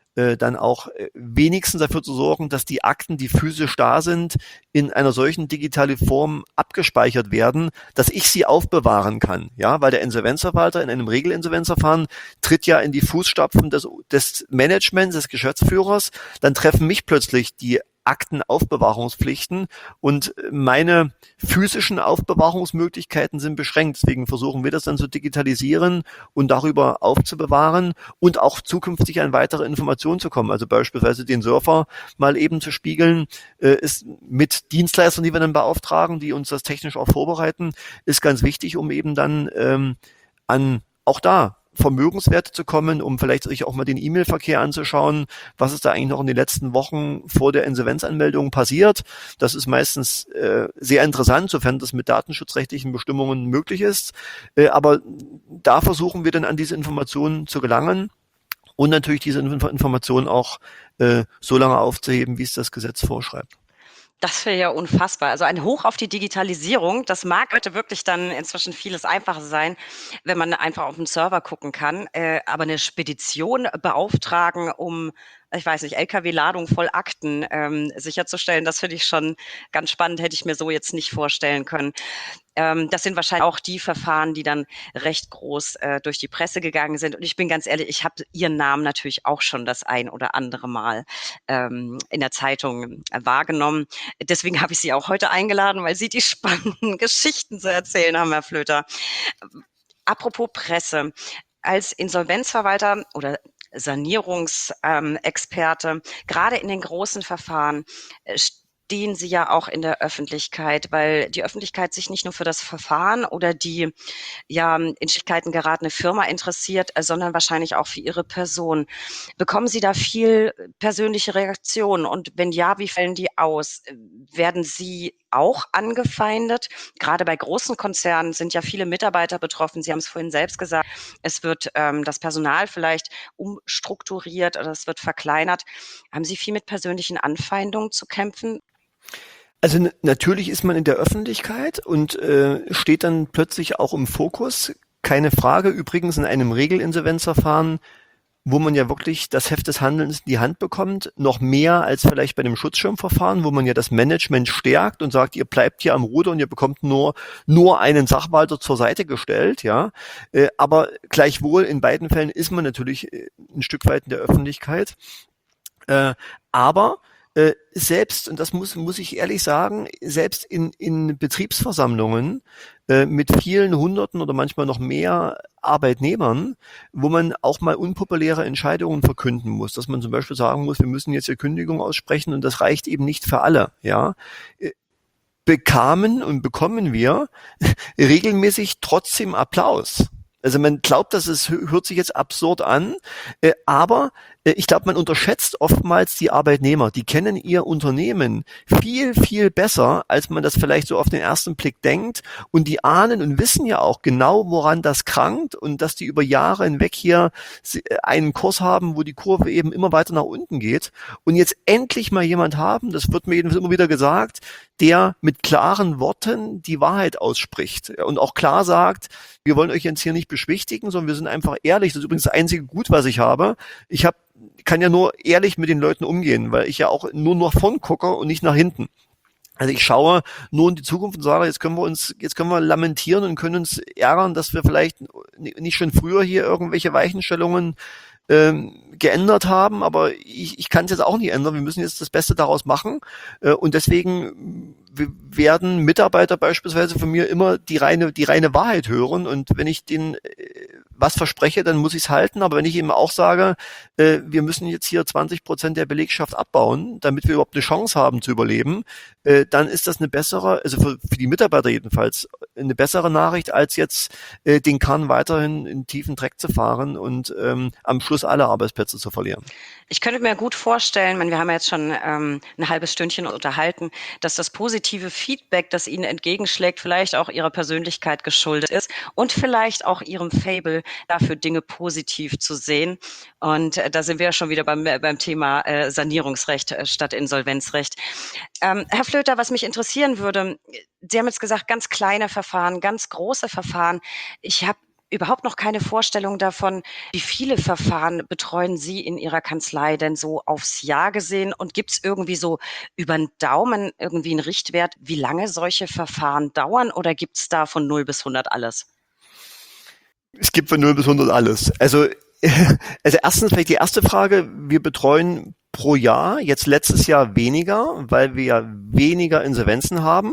Speaker 2: äh, dann auch äh, wenigstens dafür zu sorgen, dass die Akten, die physisch da sind, in einer solchen digitalen Form abgespeichert werden, dass ich sie aufbewahren kann. Ja, weil der Insolvenzverwalter in einem Regelinsolvenzverfahren tritt ja in die Fußstapfen des, des Managements, des Geschäftsführers. Dann treffen mich plötzlich die Aktenaufbewahrungspflichten und meine physischen Aufbewahrungsmöglichkeiten sind beschränkt. Deswegen versuchen wir das dann zu digitalisieren und darüber aufzubewahren und auch zukünftig an weitere Informationen zu kommen. Also beispielsweise den Surfer mal eben zu spiegeln, äh, ist mit Dienstleistern, die wir dann beauftragen, die uns das technisch auch vorbereiten, ist ganz wichtig, um eben dann ähm, an auch da Vermögenswerte zu kommen, um vielleicht sich auch mal den E-Mail-Verkehr anzuschauen, was ist da eigentlich noch in den letzten Wochen vor der Insolvenzanmeldung passiert. Das ist meistens äh, sehr interessant, sofern das mit datenschutzrechtlichen Bestimmungen möglich ist. Äh, aber da versuchen wir dann an diese Informationen zu gelangen und natürlich diese Informationen auch äh, so lange aufzuheben, wie es das Gesetz vorschreibt.
Speaker 1: Das wäre ja unfassbar. Also ein Hoch auf die Digitalisierung. Das mag heute wirklich dann inzwischen vieles einfacher sein, wenn man einfach auf den Server gucken kann. Äh, aber eine Spedition beauftragen, um, ich weiß nicht, L K W-Ladung voll Akten ähm, sicherzustellen, das finde ich schon ganz spannend, hätte ich mir so jetzt nicht vorstellen können. Ähm, das sind wahrscheinlich auch die Verfahren, die dann recht groß äh, durch die Presse gegangen sind. Und ich bin ganz ehrlich, ich habe Ihren Namen natürlich auch schon das ein oder andere Mal ähm, in der Zeitung äh, wahrgenommen. Deswegen habe ich Sie auch heute eingeladen, weil Sie die spannenden Geschichten zu erzählen haben, Herr Flöter. Apropos Presse. Als Insolvenzverwalter oder Sanierungsexperte, ähm, gerade in den großen Verfahren, äh, stehen Sie ja auch in der Öffentlichkeit, weil die Öffentlichkeit sich nicht nur für das Verfahren oder die ja in Schwierigkeiten geratene Firma interessiert, äh, sondern wahrscheinlich auch für Ihre Person. Bekommen Sie da viel persönliche Reaktionen? Und wenn ja, wie fallen die aus? Werden Sie auch angefeindet? Gerade bei großen Konzernen sind ja viele Mitarbeiter betroffen. Sie haben es vorhin selbst gesagt. Es wird ähm, das Personal vielleicht umstrukturiert oder es wird verkleinert. Haben Sie viel mit persönlichen Anfeindungen zu kämpfen?
Speaker 2: Also n- natürlich ist man in der Öffentlichkeit und äh, steht dann plötzlich auch im Fokus. Keine Frage. Übrigens in einem Regelinsolvenzverfahren, wo man ja wirklich das Heft des Handelns in die Hand bekommt, noch mehr als vielleicht bei dem Schutzschirmverfahren, wo man ja das Management stärkt und sagt, ihr bleibt hier am Ruder und ihr bekommt nur nur einen Sachwalter zur Seite gestellt, ja. Äh, aber gleichwohl in beiden Fällen ist man natürlich äh, ein Stück weit in der Öffentlichkeit. Äh, aber äh, selbst, und das muss, muss ich ehrlich sagen, selbst in, in Betriebsversammlungen äh, mit vielen Hunderten oder manchmal noch mehr Arbeitnehmern, wo man auch mal unpopuläre Entscheidungen verkünden muss, dass man zum Beispiel sagen muss, wir müssen jetzt hier Kündigung aussprechen und das reicht eben nicht für alle, ja, äh, bekamen und bekommen wir regelmäßig trotzdem Applaus. Also man glaubt, dass es hört sich jetzt absurd an, äh, aber äh, ich glaube, man unterschätzt oftmals die Arbeitnehmer. Die kennen ihr Unternehmen viel, viel besser, als man das vielleicht so auf den ersten Blick denkt. Und die ahnen und wissen ja auch genau, woran das krankt und dass die über Jahre hinweg hier einen Kurs haben, wo die Kurve eben immer weiter nach unten geht. Und jetzt endlich mal jemand haben, das wird mir jedenfalls immer wieder gesagt, der mit klaren Worten die Wahrheit ausspricht und auch klar sagt, wir wollen euch jetzt hier nicht beschwichtigen, sondern wir sind einfach ehrlich. Das ist übrigens das einzige Gut, was ich habe. Ich hab, kann ja nur ehrlich mit den Leuten umgehen, weil ich ja auch nur nach vorn gucke und nicht nach hinten. Also ich schaue nur in die Zukunft und sage, jetzt können wir uns, jetzt können wir lamentieren und können uns ärgern, dass wir vielleicht nicht schon früher hier irgendwelche Weichenstellungen ähm, geändert haben, aber ich, ich kann es jetzt auch nicht ändern. Wir müssen jetzt das Beste daraus machen äh, und deswegen werden Mitarbeiter beispielsweise von mir immer die reine die reine Wahrheit hören und wenn ich denen äh, was verspreche, dann muss ich es halten, aber wenn ich eben auch sage, äh, wir müssen jetzt hier zwanzig Prozent der Belegschaft abbauen, damit wir überhaupt eine Chance haben zu überleben, äh, dann ist das eine bessere, also für, für die Mitarbeiter jedenfalls, eine bessere Nachricht, als jetzt äh, den Kahn weiterhin in tiefen Dreck zu fahren und ähm, am Schluss alle Arbeitsplätze zu verlieren.
Speaker 1: Ich könnte mir gut vorstellen, ich meine, wir haben ja jetzt schon ähm, ein halbes Stündchen unterhalten, dass das positive Feedback, das Ihnen entgegenschlägt, vielleicht auch Ihrer Persönlichkeit geschuldet ist und vielleicht auch Ihrem Faible dafür, Dinge positiv zu sehen. Und äh, da sind wir ja schon wieder beim, beim Thema äh, Sanierungsrecht äh, statt Insolvenzrecht. Ähm, Herr Flöter, was mich interessieren würde, Sie haben jetzt gesagt, ganz kleine Verfahren, ganz große Verfahren. Ich habe überhaupt noch keine Vorstellung davon, wie viele Verfahren betreuen Sie in Ihrer Kanzlei denn so aufs Jahr gesehen? Und gibt es irgendwie so über den Daumen irgendwie einen Richtwert, wie lange solche Verfahren dauern, oder gibt es da von null bis hundert alles?
Speaker 2: Es gibt von null bis hundert alles. Also, also erstens vielleicht die erste Frage. Wir betreuen pro Jahr, jetzt letztes Jahr weniger, weil wir ja weniger Insolvenzen haben.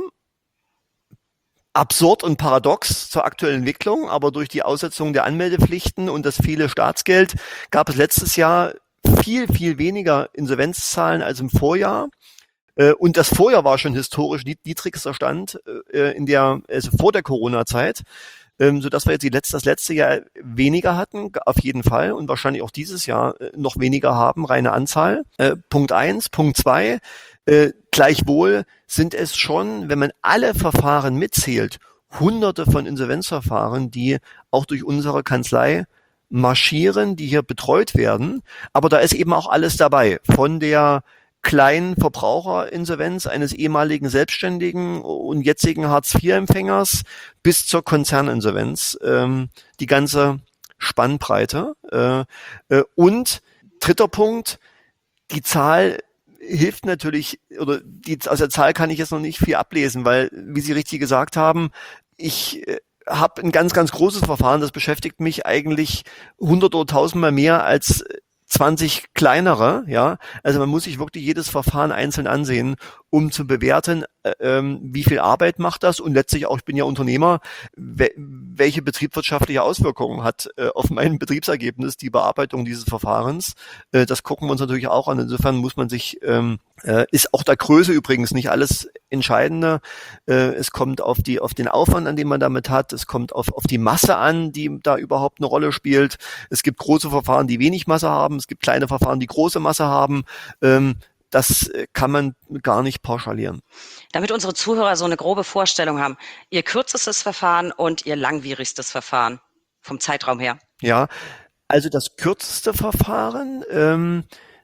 Speaker 2: Absurd und paradox zur aktuellen Entwicklung, aber durch die Aussetzung der Anmeldepflichten und das viele Staatsgeld gab es letztes Jahr viel, viel weniger Insolvenzzahlen als im Vorjahr. Äh, Und das Vorjahr war schon historisch niedrigster Stand äh, in der, also vor der Corona-Zeit, ähm, sodass wir jetzt die letzte, das letzte Jahr weniger hatten, auf jeden Fall, und wahrscheinlich auch dieses Jahr äh, noch weniger haben, reine Anzahl. Äh, Punkt eins. Punkt zwei. Äh, gleichwohl sind es schon, wenn man alle Verfahren mitzählt, hunderte von Insolvenzverfahren, die auch durch unsere Kanzlei marschieren, die hier betreut werden. Aber da ist eben auch alles dabei. Von der kleinen Verbraucherinsolvenz eines ehemaligen Selbstständigen und jetzigen Hartz-vier-Empfängers bis zur Konzerninsolvenz. Ähm, die ganze Spannbreite. Äh, äh, und dritter Punkt, die Zahl hilft natürlich, oder die, aus der Zahl kann ich jetzt noch nicht viel ablesen, weil, wie Sie richtig gesagt haben, ich äh, habe ein ganz, ganz großes Verfahren, das beschäftigt mich eigentlich hundert oder tausendmal mehr als zwanzig kleinere, ja. Also man muss sich wirklich jedes Verfahren einzeln ansehen, um zu bewerten, äh, ähm, wie viel Arbeit macht das, und letztlich auch, ich bin ja Unternehmer, we welche betriebswirtschaftliche Auswirkungen hat äh, auf mein Betriebsergebnis die Bearbeitung dieses Verfahrens. Äh, das gucken wir uns natürlich auch an. Insofern muss man sich, ähm, äh, ist auch der Größe übrigens nicht alles Entscheidende. Äh, es kommt auf die, auf den Aufwand an, den man damit hat. Es kommt auf, auf die Masse an, die da überhaupt eine Rolle spielt. Es gibt große Verfahren, die wenig Masse haben. Es gibt kleine Verfahren, die große Masse haben. Ähm, das kann man gar nicht pauschalieren.
Speaker 1: Damit unsere Zuhörer so eine grobe Vorstellung haben, Ihr kürzestes Verfahren und Ihr langwierigstes Verfahren vom Zeitraum her.
Speaker 2: Ja, also das kürzeste Verfahren, ähm,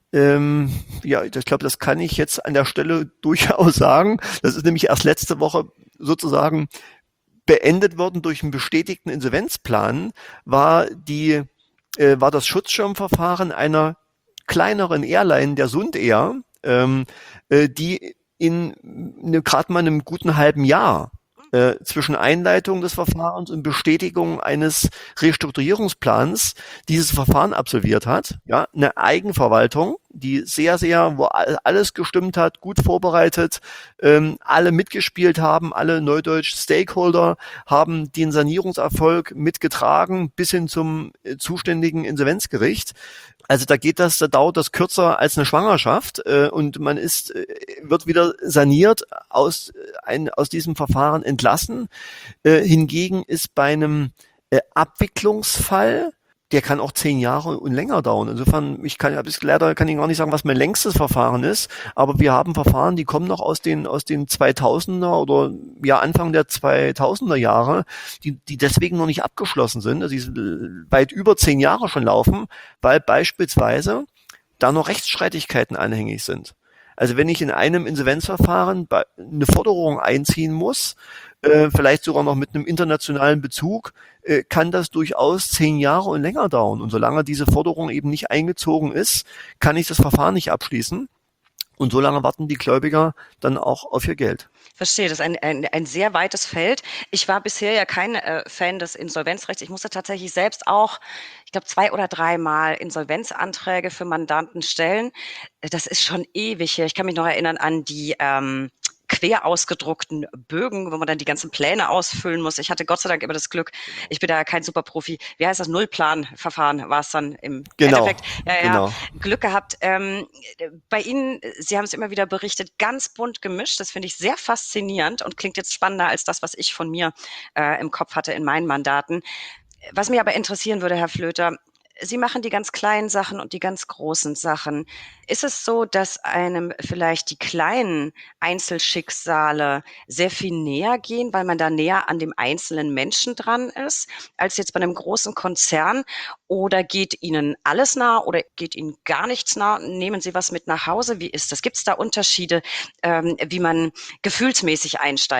Speaker 2: ähm, ja, ich glaube, das kann ich jetzt an der Stelle durchaus sagen. Das ist nämlich erst letzte Woche sozusagen beendet worden durch einen bestätigten Insolvenzplan, war die, äh, war das Schutzschirmverfahren einer kleineren Airline, der Sundair, ähm, äh, die in ne, gerade mal einem guten halben Jahr äh, zwischen Einleitung des Verfahrens und Bestätigung eines Restrukturierungsplans dieses Verfahren absolviert hat. Ja, eine Eigenverwaltung, die sehr, sehr, wo alles gestimmt hat, gut vorbereitet, ähm, alle mitgespielt haben, alle neudeutsch Stakeholder haben den Sanierungserfolg mitgetragen bis hin zum äh, zuständigen Insolvenzgericht. Also da geht das, da dauert das kürzer als eine Schwangerschaft, äh, und man ist, äh, wird wieder saniert aus, äh, ein, aus diesem Verfahren entlassen. Äh, hingegen ist bei einem äh, Abwicklungsfall, der kann auch zehn Jahre und länger dauern. Insofern, ich kann ja bis leider kann ich gar nicht sagen, was mein längstes Verfahren ist, aber wir haben Verfahren, die kommen noch aus den aus den zweitausender oder ja Anfang der zweitausender Jahre, die die deswegen noch nicht abgeschlossen sind, also die weit über zehn Jahre schon laufen, weil beispielsweise da noch Rechtsstreitigkeiten anhängig sind. Also wenn ich in einem Insolvenzverfahren eine Forderung einziehen muss, äh, vielleicht sogar noch mit einem internationalen Bezug, äh, kann das durchaus zehn Jahre und länger dauern. Und solange diese Forderung eben nicht eingezogen ist, kann ich das Verfahren nicht abschließen. Und solange warten die Gläubiger dann auch auf ihr Geld.
Speaker 1: Verstehe, das ist ein, ein, ein sehr weites Feld. Ich war bisher ja kein äh, Fan des Insolvenzrechts. Ich musste tatsächlich selbst auch, ich glaube, zwei oder dreimal Insolvenzanträge für Mandanten stellen. Das ist schon ewig her. Ich kann mich noch erinnern an die ähm, quer ausgedruckten Bögen, wo man dann die ganzen Pläne ausfüllen muss. Ich hatte Gott sei Dank immer das Glück, ich bin da kein Superprofi. Wie heißt das? Nullplanverfahren war es dann im
Speaker 2: Genau,
Speaker 1: Endeffekt. Ja, ja,
Speaker 2: genau.
Speaker 1: Glück gehabt. Ähm, bei Ihnen, Sie haben es immer wieder berichtet, ganz bunt gemischt. Das finde ich sehr faszinierend und klingt jetzt spannender als das, was ich von mir äh, im Kopf hatte in meinen Mandaten. Was mich aber interessieren würde, Herr Flöter, Sie machen die ganz kleinen Sachen und die ganz großen Sachen. Ist es so, dass einem vielleicht die kleinen Einzelschicksale sehr viel näher gehen, weil man da näher an dem einzelnen Menschen dran ist, als jetzt bei einem großen Konzern? Oder geht Ihnen alles nah oder geht Ihnen gar nichts nah? Nehmen Sie was mit nach Hause? Wie ist das? Gibt es da Unterschiede, ähm, wie man gefühlsmäßig einsteigt?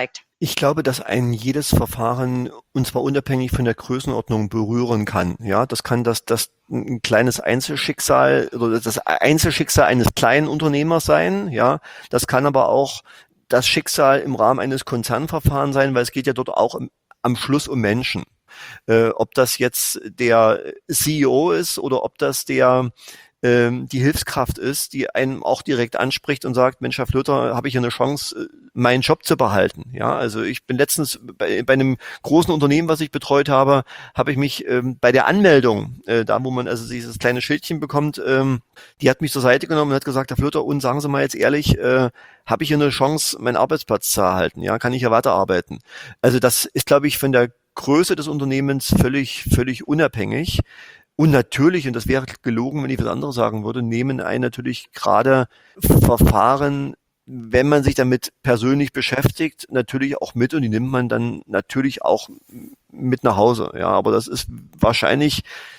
Speaker 2: Ich glaube, dass ein jedes Verfahren, und zwar unabhängig von der Größenordnung, berühren kann. Ja, das kann das, das ein kleines Einzelschicksal oder das Einzelschicksal eines kleinen Unternehmers sein. Ja, das kann aber auch das Schicksal im Rahmen eines Konzernverfahrens sein, weil es geht ja dort auch im, am Schluss um Menschen. Äh, ob das jetzt der C E O ist oder ob das der ähm, die Hilfskraft ist, die einem auch direkt anspricht und sagt, Mensch, Herr Flöter, habe ich hier eine Chance, meinen Job zu behalten? Ja, also ich bin letztens bei, bei einem großen Unternehmen, was ich betreut habe, habe ich mich ähm, bei der Anmeldung, äh, da wo man also dieses kleine Schildchen bekommt, ähm, die hat mich zur Seite genommen und hat gesagt, Herr Flöter, und sagen Sie mal jetzt ehrlich, äh, habe ich hier eine Chance, meinen Arbeitsplatz zu erhalten? Ja, kann ich ja weiterarbeiten? Also das ist, glaube ich, von der Größe des Unternehmens völlig, völlig unabhängig. Und natürlich, und das wäre gelogen, wenn ich was anderes sagen würde, nehmen einen natürlich gerade Verfahren, wenn man sich damit persönlich beschäftigt, natürlich auch mit, und die nimmt man dann natürlich auch mit nach Hause. Ja, aber das ist wahrscheinlich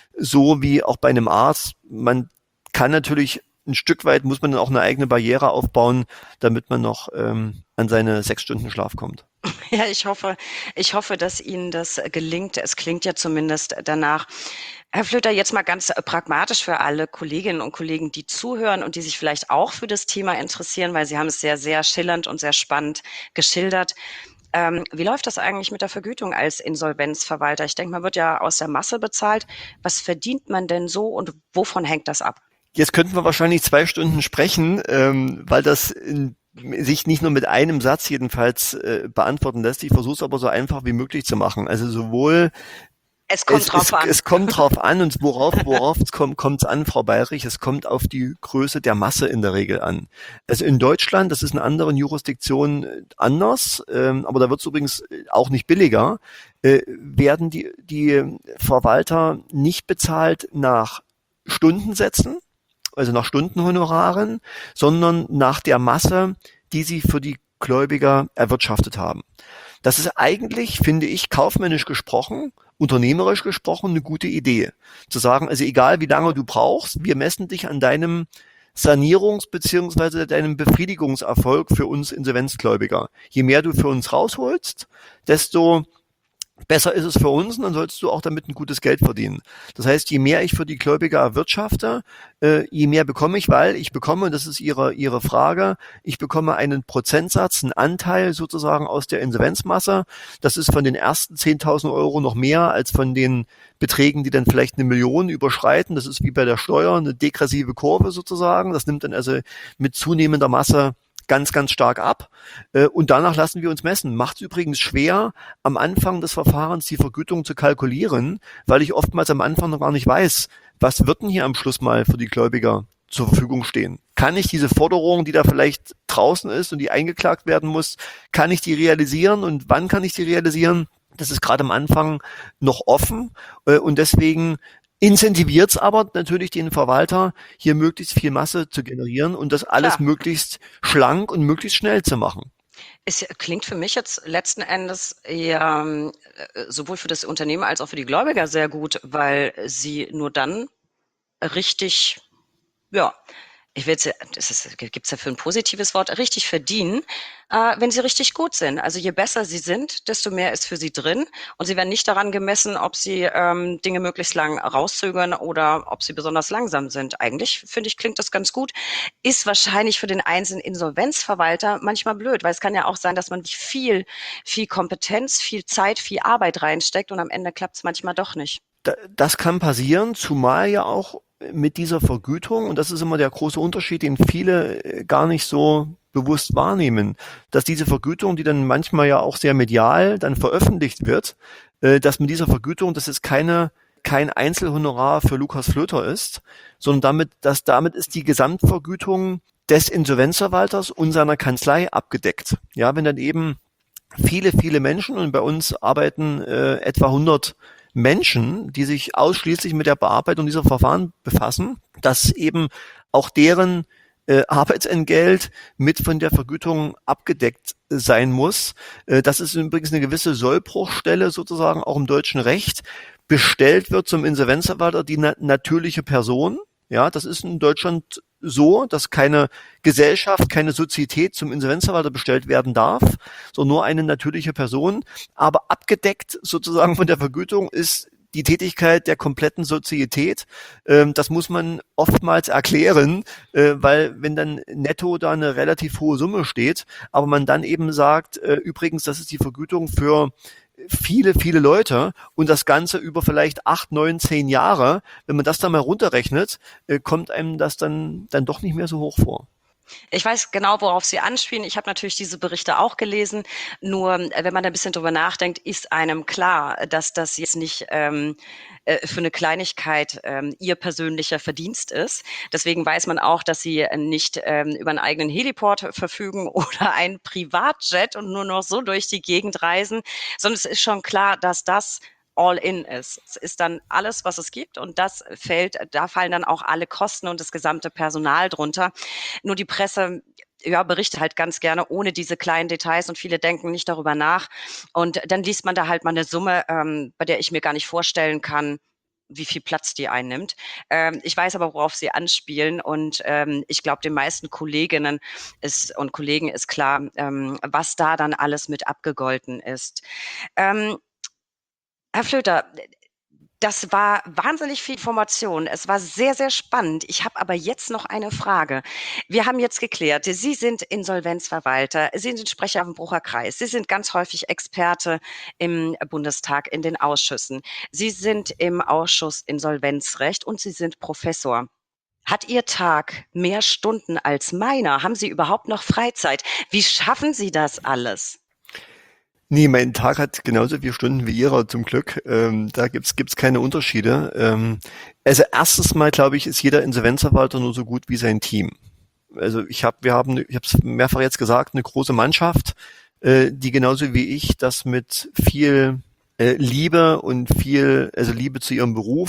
Speaker 2: so wie auch bei einem Arzt. Man kann natürlich ein Stück weit, muss man dann auch eine eigene Barriere aufbauen, damit man noch ähm, an seine sechs Stunden Schlaf kommt.
Speaker 1: Ja, ich hoffe, ich hoffe, dass Ihnen das gelingt. Es klingt ja zumindest danach. Herr Flöter, jetzt mal ganz pragmatisch für alle Kolleginnen und Kollegen, die zuhören und die sich vielleicht auch für das Thema interessieren, weil Sie haben es sehr, sehr schillernd und sehr spannend geschildert. Ähm, wie läuft das eigentlich mit der Vergütung als Insolvenzverwalter? Ich denke, man wird ja aus der Masse bezahlt. Was verdient man denn so und wovon hängt das ab?
Speaker 2: Jetzt könnten wir wahrscheinlich zwei Stunden sprechen, ähm, weil das in sich nicht nur mit einem Satz jedenfalls äh, beantworten lässt. Ich versuche es aber so einfach wie möglich zu machen. Also sowohl
Speaker 1: Es kommt
Speaker 2: es,
Speaker 1: drauf
Speaker 2: es,
Speaker 1: an.
Speaker 2: es kommt drauf an, und worauf worauf es kommt, kommt es an, Frau Bayrich, es kommt auf die Größe der Masse in der Regel an. Also in Deutschland, das ist in anderen Jurisdiktionen anders, ähm, aber da wird es übrigens auch nicht billiger, äh, werden die, die Verwalter nicht bezahlt nach Stundensätzen, also nach Stundenhonoraren, sondern nach der Masse, die sie für die Gläubiger erwirtschaftet haben. Das ist eigentlich, finde ich, kaufmännisch gesprochen, unternehmerisch gesprochen, eine gute Idee. Zu sagen, also egal wie lange du brauchst, wir messen dich an deinem Sanierungs- bzw. deinem Befriedigungserfolg für uns Insolvenzgläubiger. Je mehr du für uns rausholst, desto besser ist es für uns, und dann solltest du auch damit ein gutes Geld verdienen. Das heißt, je mehr ich für die Gläubiger erwirtschafte, äh, je mehr bekomme ich, weil ich bekomme, und das ist Ihre, Ihre Frage, ich bekomme einen Prozentsatz, einen Anteil sozusagen aus der Insolvenzmasse. Das ist von den ersten zehntausend Euro noch mehr als von den Beträgen, die dann vielleicht eine Million überschreiten. Das ist wie bei der Steuer, eine degressive Kurve sozusagen. Das nimmt dann also mit zunehmender Masse ganz, ganz stark ab. Und danach lassen wir uns messen. Macht es übrigens schwer, am Anfang des Verfahrens die Vergütung zu kalkulieren, weil ich oftmals am Anfang noch gar nicht weiß, was wird denn hier am Schluss mal für die Gläubiger zur Verfügung stehen. Kann ich diese Forderung, die da vielleicht draußen ist und die eingeklagt werden muss, kann ich die realisieren, und wann kann ich die realisieren? Das ist gerade am Anfang noch offen, und deswegen incentiviert es aber natürlich den Verwalter, hier möglichst viel Masse zu generieren und das alles
Speaker 1: Klar.
Speaker 2: möglichst schlank und möglichst schnell zu machen.
Speaker 1: Es klingt für mich jetzt letzten Endes ja ähm, äh, sowohl für das Unternehmen als auch für die Gläubiger sehr gut, weil sie nur dann richtig, ja, ich will jetzt, das ist, gibt's ja für ein positives Wort, richtig verdienen, äh, wenn sie richtig gut sind. Also je besser sie sind, desto mehr ist für sie drin. Und sie werden nicht daran gemessen, ob sie ähm, Dinge möglichst lang rauszögern oder ob sie besonders langsam sind. Eigentlich, finde ich, klingt das ganz gut. Ist wahrscheinlich für den einzelnen Insolvenzverwalter manchmal blöd, weil es kann ja auch sein, dass man viel, viel Kompetenz, viel Zeit, viel Arbeit reinsteckt und am Ende klappt es manchmal doch nicht.
Speaker 2: Das kann passieren, zumal ja auch mit dieser Vergütung, und das ist immer der große Unterschied, den viele gar nicht so bewusst wahrnehmen, dass diese Vergütung, die dann manchmal ja auch sehr medial dann veröffentlicht wird, dass mit dieser Vergütung, dass es keine kein Einzelhonorar für Lukas Flöter ist, sondern damit, dass damit ist die Gesamtvergütung des Insolvenzverwalters und seiner Kanzlei abgedeckt. Ja, wenn dann eben viele, viele Menschen, und bei uns arbeiten äh, etwa hundert Menschen, die sich ausschließlich mit der Bearbeitung dieser Verfahren befassen, dass eben auch deren äh, Arbeitsentgelt mit von der Vergütung abgedeckt sein muss. Äh, das ist übrigens eine gewisse Sollbruchstelle sozusagen auch im deutschen Recht. Bestellt wird zum Insolvenzverwalter die na- natürliche Person. Ja, das ist in Deutschland so, dass keine Gesellschaft, keine Sozietät zum Insolvenzverwalter bestellt werden darf, sondern nur eine natürliche Person. Aber abgedeckt sozusagen von der Vergütung ist die Tätigkeit der kompletten Sozietät. Ähm, das muss man oftmals erklären, äh, weil wenn dann netto da eine relativ hohe Summe steht, aber man dann eben sagt, äh, übrigens, das ist die Vergütung für viele, viele Leute und das Ganze über vielleicht acht, neun, zehn Jahre, wenn man das dann mal runterrechnet, äh, kommt einem das dann, dann doch nicht mehr so hoch vor.
Speaker 1: Ich weiß genau, worauf Sie anspielen. Ich habe natürlich diese Berichte auch gelesen. Nur, äh, wenn man da ein bisschen drüber nachdenkt, ist einem klar, dass das jetzt nicht ähm, äh, für eine Kleinigkeit ähm, Ihr persönlicher Verdienst ist. Deswegen weiß man auch, dass Sie nicht ähm, über einen eigenen Heliport verfügen oder ein Privatjet und nur noch so durch die Gegend reisen, sondern es ist schon klar, dass das all in ist. Es ist dann alles, was es gibt und das fällt, da fallen dann auch alle Kosten und das gesamte Personal drunter. Nur die Presse ja, berichtet halt ganz gerne ohne diese kleinen Details und viele denken nicht darüber nach. Und dann liest man da halt mal eine Summe, ähm, bei der ich mir gar nicht vorstellen kann, wie viel Platz die einnimmt. Ähm, ich weiß aber, worauf Sie anspielen und ähm, ich glaube, den meisten Kolleginnen ist, und Kollegen ist klar, ähm, was da dann alles mit abgegolten ist. Ähm, Herr Flöter, das war wahnsinnig viel Information. Es war sehr, sehr spannend. Ich habe aber jetzt noch eine Frage. Wir haben jetzt geklärt, Sie sind Insolvenzverwalter, Sie sind Sprecher im Brucher Kreis, Sie sind ganz häufig Experte im Bundestag in den Ausschüssen. Sie sind im Ausschuss Insolvenzrecht und Sie sind Professor. Hat Ihr Tag mehr Stunden als meiner? Haben Sie überhaupt noch Freizeit? Wie schaffen Sie das alles?
Speaker 2: Nee, mein Tag hat genauso viele Stunden wie Ihrer zum Glück. Ähm, da gibt's gibt's keine Unterschiede. Ähm, also erstes Mal, glaube ich, ist jeder Insolvenzverwalter nur so gut wie sein Team. Also ich habe, wir haben, ich habe es mehrfach jetzt gesagt, eine große Mannschaft, äh, die genauso wie ich das mit viel äh, Liebe und viel, also Liebe zu ihrem Beruf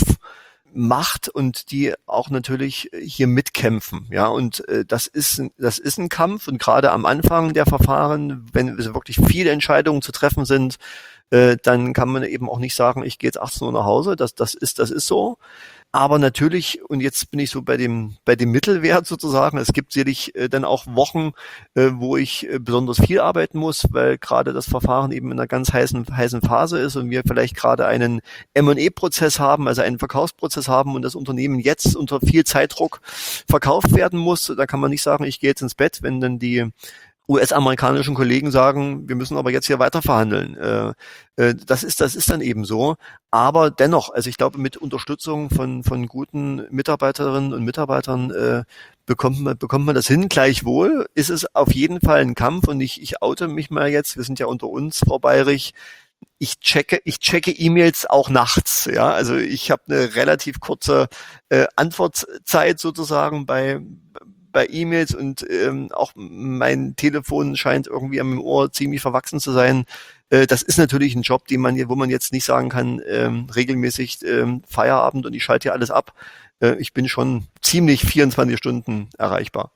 Speaker 2: macht und die auch natürlich hier mitkämpfen, ja, und äh, das ist das ist ein Kampf und gerade am Anfang der Verfahren, wenn so wirklich viele Entscheidungen zu treffen sind, äh, dann kann man eben auch nicht sagen, ich gehe jetzt achtzehn Uhr nach Hause, das das ist das ist so. Aber natürlich, und jetzt bin ich so bei dem bei dem Mittelwert sozusagen, es gibt sicherlich äh, dann auch Wochen, äh, wo ich äh, besonders viel arbeiten muss, weil gerade das Verfahren eben in einer ganz heißen heißen Phase ist und wir vielleicht gerade einen M und E-Prozess haben, also einen Verkaufsprozess haben und das Unternehmen jetzt unter viel Zeitdruck verkauft werden muss. Da kann man nicht sagen, ich gehe jetzt ins Bett, wenn dann die U S-amerikanischen Kollegen sagen, wir müssen aber jetzt hier weiter verhandeln. Äh, äh, das ist, das ist dann eben so. Aber dennoch, also ich glaube, mit Unterstützung von, von guten Mitarbeiterinnen und Mitarbeitern äh, bekommt man, bekommt man das hin. Gleichwohl ist es auf jeden Fall ein Kampf und ich, ich oute mich mal jetzt. Wir sind ja unter uns, Frau Bayrich. Ich checke, ich checke E-Mails auch nachts. Ja, also ich habe eine relativ kurze äh, Antwortzeit sozusagen bei bei E-Mails und ähm, auch mein Telefon scheint irgendwie am Ohr ziemlich verwachsen zu sein. Äh, das ist natürlich ein Job, den man, wo man jetzt nicht sagen kann, ähm, regelmäßig ähm, Feierabend und ich schalte hier alles ab. Äh, ich bin schon ziemlich vierundzwanzig Stunden erreichbar.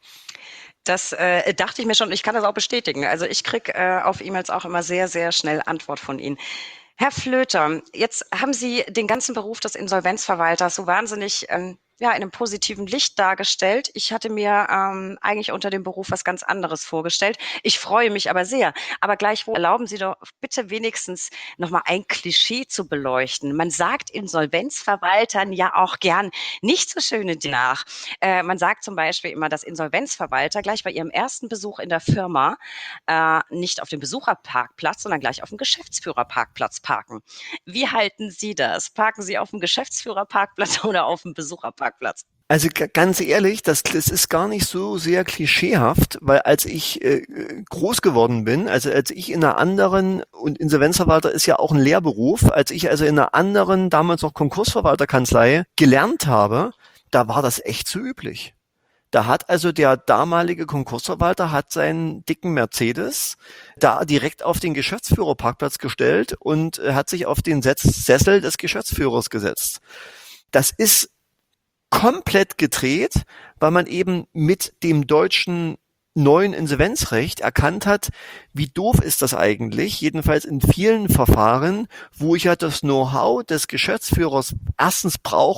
Speaker 1: Das äh, dachte ich mir schon. Ich kann das auch bestätigen. Also ich krieg äh, auf E-Mails auch immer sehr, sehr schnell Antwort von Ihnen. Herr Flöter, jetzt haben Sie den ganzen Beruf des Insolvenzverwalters so wahnsinnig ähm, ja, in einem positiven Licht dargestellt. Ich hatte mir ähm, eigentlich unter dem Beruf was ganz anderes vorgestellt. Ich freue mich aber sehr. Aber gleichwohl erlauben Sie doch bitte wenigstens nochmal ein Klischee zu beleuchten. Man sagt Insolvenzverwaltern ja auch gern nicht so schöne Dinge nach. Äh, man sagt zum Beispiel immer, dass Insolvenzverwalter gleich bei ihrem ersten Besuch in der Firma äh, nicht auf dem Besucherparkplatz, sondern gleich auf dem Geschäftsführerparkplatz parken. Wie halten Sie das? Parken Sie auf dem Geschäftsführerparkplatz oder auf dem Besucherparkplatz?
Speaker 2: Also g- ganz ehrlich, das, das ist gar nicht so sehr klischeehaft, weil als ich äh, groß geworden bin, also als ich in einer anderen, und Insolvenzverwalter ist ja auch ein Lehrberuf, als ich also in einer anderen, damals noch Konkursverwalterkanzlei gelernt habe, da war das echt so üblich. Da hat also der damalige Konkursverwalter hat seinen dicken Mercedes da direkt auf den Geschäftsführerparkplatz gestellt und äh, hat sich auf den Setz- Sessel des Geschäftsführers gesetzt. Das ist komplett gedreht, weil man eben mit dem deutschen neuen Insolvenzrecht erkannt hat, wie doof ist das eigentlich, jedenfalls in vielen Verfahren, wo ich ja das Know-how des Geschäftsführers erstens brauche,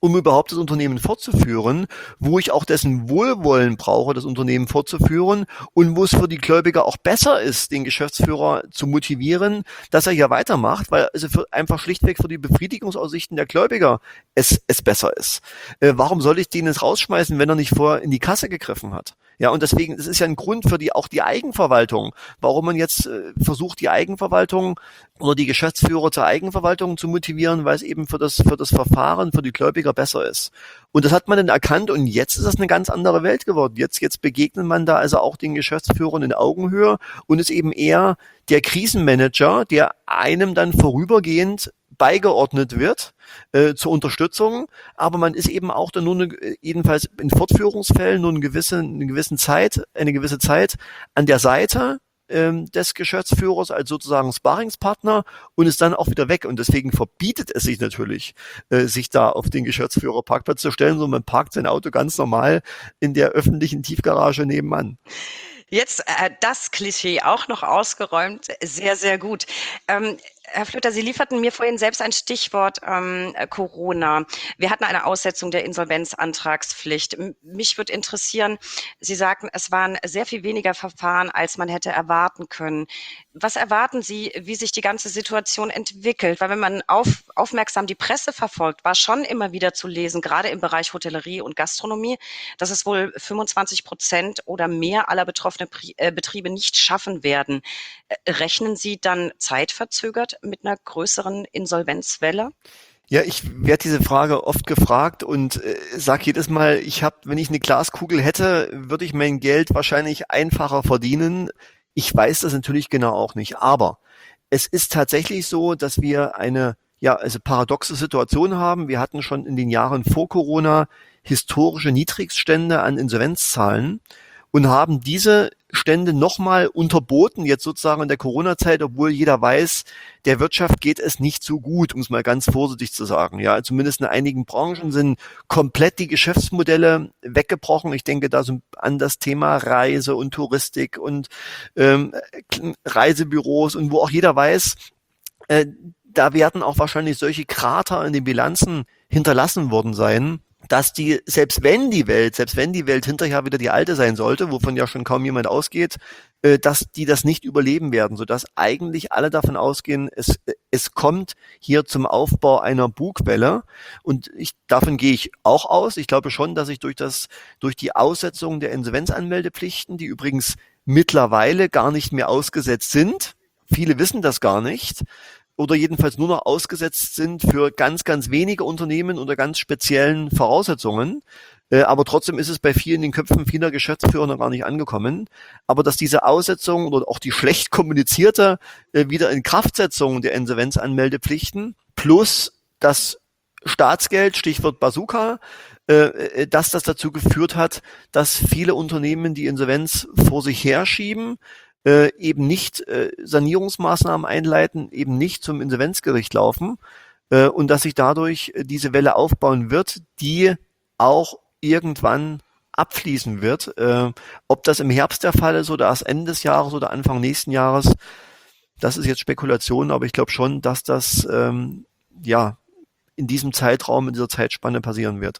Speaker 2: um überhaupt das Unternehmen fortzuführen, wo ich auch dessen Wohlwollen brauche, das Unternehmen fortzuführen und wo es für die Gläubiger auch besser ist, den Geschäftsführer zu motivieren, dass er hier weitermacht, weil also für, einfach schlichtweg für die Befriedigungsaussichten der Gläubiger es, es besser ist. Äh, warum soll ich den jetzt rausschmeißen, wenn er nicht vorher in die Kasse gegriffen hat? Ja, und deswegen, das ist ja ein Grund für die, auch die Eigenverwaltung, warum man jetzt äh, versucht, die Eigenverwaltung oder die Geschäftsführer zur Eigenverwaltung zu motivieren, weil es eben für das, für das Verfahren, für die Gläubiger besser ist. Und das hat man dann erkannt und jetzt ist das eine ganz andere Welt geworden. Jetzt, jetzt begegnet man da also auch den Geschäftsführern in Augenhöhe und ist eben eher der Krisenmanager, der einem dann vorübergehend beigeordnet wird äh, zur Unterstützung, aber man ist eben auch dann nur eine, jedenfalls in Fortführungsfällen nur eine gewisse, eine gewissen Zeit, eine gewisse Zeit an der Seite ähm, des Geschäftsführers als sozusagen Sparringspartner und ist dann auch wieder weg. Und deswegen verbietet es sich natürlich, äh, sich da auf den Geschäftsführerparkplatz zu stellen, sondern man parkt sein Auto ganz normal in der öffentlichen Tiefgarage nebenan.
Speaker 1: Jetzt äh, das Klischee auch noch ausgeräumt. Sehr, sehr gut. Ähm, Herr Flöter, Sie lieferten mir vorhin selbst ein Stichwort ähm, äh, Corona. Wir hatten eine Aussetzung der Insolvenzantragspflicht. M- Mich würde interessieren, Sie sagten, es waren sehr viel weniger Verfahren, als man hätte erwarten können. Was erwarten Sie, wie sich die ganze Situation entwickelt? Weil wenn man auf, aufmerksam die Presse verfolgt, war schon immer wieder zu lesen, gerade im Bereich Hotellerie und Gastronomie, dass es wohl fünfundzwanzig Prozent oder mehr aller betroffenen Pri äh, Betriebe nicht schaffen werden. Äh, Rechnen Sie dann zeitverzögert mit einer größeren Insolvenzwelle?
Speaker 2: Ja, ich werde diese Frage oft gefragt und äh, sage jedes Mal, ich habe, wenn ich eine Glaskugel hätte, würde ich mein Geld wahrscheinlich einfacher verdienen. Ich weiß das natürlich genau auch nicht, aber es ist tatsächlich so, dass wir eine ja also paradoxe Situation haben. Wir hatten schon in den Jahren vor Corona historische Niedrigstände an Insolvenzzahlen und haben diese Stände nochmal unterboten, jetzt sozusagen in der Corona-Zeit, obwohl jeder weiß, der Wirtschaft geht es nicht so gut, um es mal ganz vorsichtig zu sagen. Ja, zumindest in einigen Branchen sind komplett die Geschäftsmodelle weggebrochen. Ich denke da so an das Thema Reise und Touristik und ähm, Reisebüros und wo auch jeder weiß, äh, da werden auch wahrscheinlich solche Krater in den Bilanzen hinterlassen worden sein, dass die, selbst wenn die Welt, selbst wenn die Welt hinterher wieder die alte sein sollte, wovon ja schon kaum jemand ausgeht, äh, dass die das nicht überleben werden, sodass eigentlich alle davon ausgehen, es, es kommt hier zum Aufbau einer Bugwelle. Und ich, davon gehe ich auch aus. Ich glaube schon, dass sich durch das, durch die Aussetzung der Insolvenzanmeldepflichten, die übrigens mittlerweile gar nicht mehr ausgesetzt sind, viele wissen das gar nicht, oder jedenfalls nur noch ausgesetzt sind für ganz, ganz wenige Unternehmen unter ganz speziellen Voraussetzungen. Äh, aber trotzdem ist es bei vielen in den Köpfen vieler Geschäftsführer noch gar nicht angekommen. Aber dass diese Aussetzung oder auch die schlecht kommunizierte äh, wieder Inkraftsetzung der Insolvenzanmeldepflichten plus das Staatsgeld, Stichwort Bazooka, äh, dass das dazu geführt hat, dass viele Unternehmen die Insolvenz vor sich herschieben, äh, eben nicht äh, Sanierungsmaßnahmen einleiten, eben nicht zum Insolvenzgericht laufen äh, und dass sich dadurch äh, diese Welle aufbauen wird, die auch irgendwann abfließen wird. Äh, ob das im Herbst der Fall ist oder erst Ende des Jahres oder Anfang nächsten Jahres, das ist jetzt Spekulation, aber ich glaube schon, dass das ähm, ja in diesem Zeitraum, in dieser Zeitspanne passieren wird.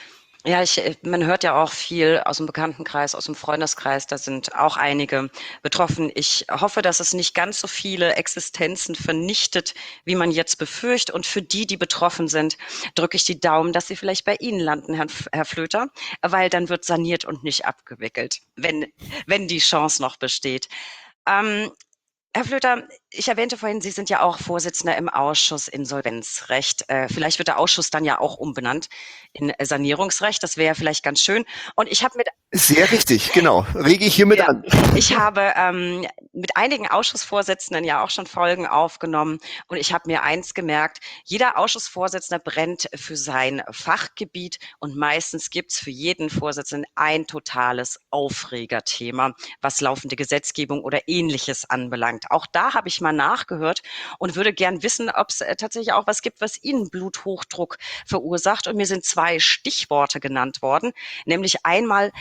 Speaker 1: Ja, ich, äh, man hört ja auch viel aus dem Bekanntenkreis, aus dem Freundeskreis, da sind auch einige betroffen. Ich hoffe, dass es nicht ganz so viele Existenzen vernichtet, wie man jetzt befürchtet. Und für die, die betroffen sind, drücke ich die Daumen, dass sie vielleicht bei Ihnen landen, Herr, Herr Flöter, weil dann wird saniert und nicht abgewickelt, wenn, wenn die Chance noch besteht. Ähm, Herr Flöter, ich erwähnte vorhin, Sie sind ja auch Vorsitzender im Ausschuss Insolvenzrecht. Äh, vielleicht wird der Ausschuss dann ja auch umbenannt in Sanierungsrecht. Das wäre ja vielleicht ganz schön. Und ich habe mit
Speaker 2: Sehr richtig, genau. Rege ich hiermit
Speaker 1: ja,
Speaker 2: an.
Speaker 1: ich habe ähm, mit einigen Ausschussvorsitzenden ja auch schon Folgen aufgenommen und ich habe mir eins gemerkt, jeder Ausschussvorsitzende brennt für sein Fachgebiet und meistens gibt's für jeden Vorsitzenden ein totales Aufregerthema, was laufende Gesetzgebung oder Ähnliches anbelangt. Auch da habe ich mal nachgehört und würde gern wissen, ob es äh, tatsächlich auch was gibt, was Ihnen Bluthochdruck verursacht. Und mir sind zwei Stichworte genannt worden, nämlich einmal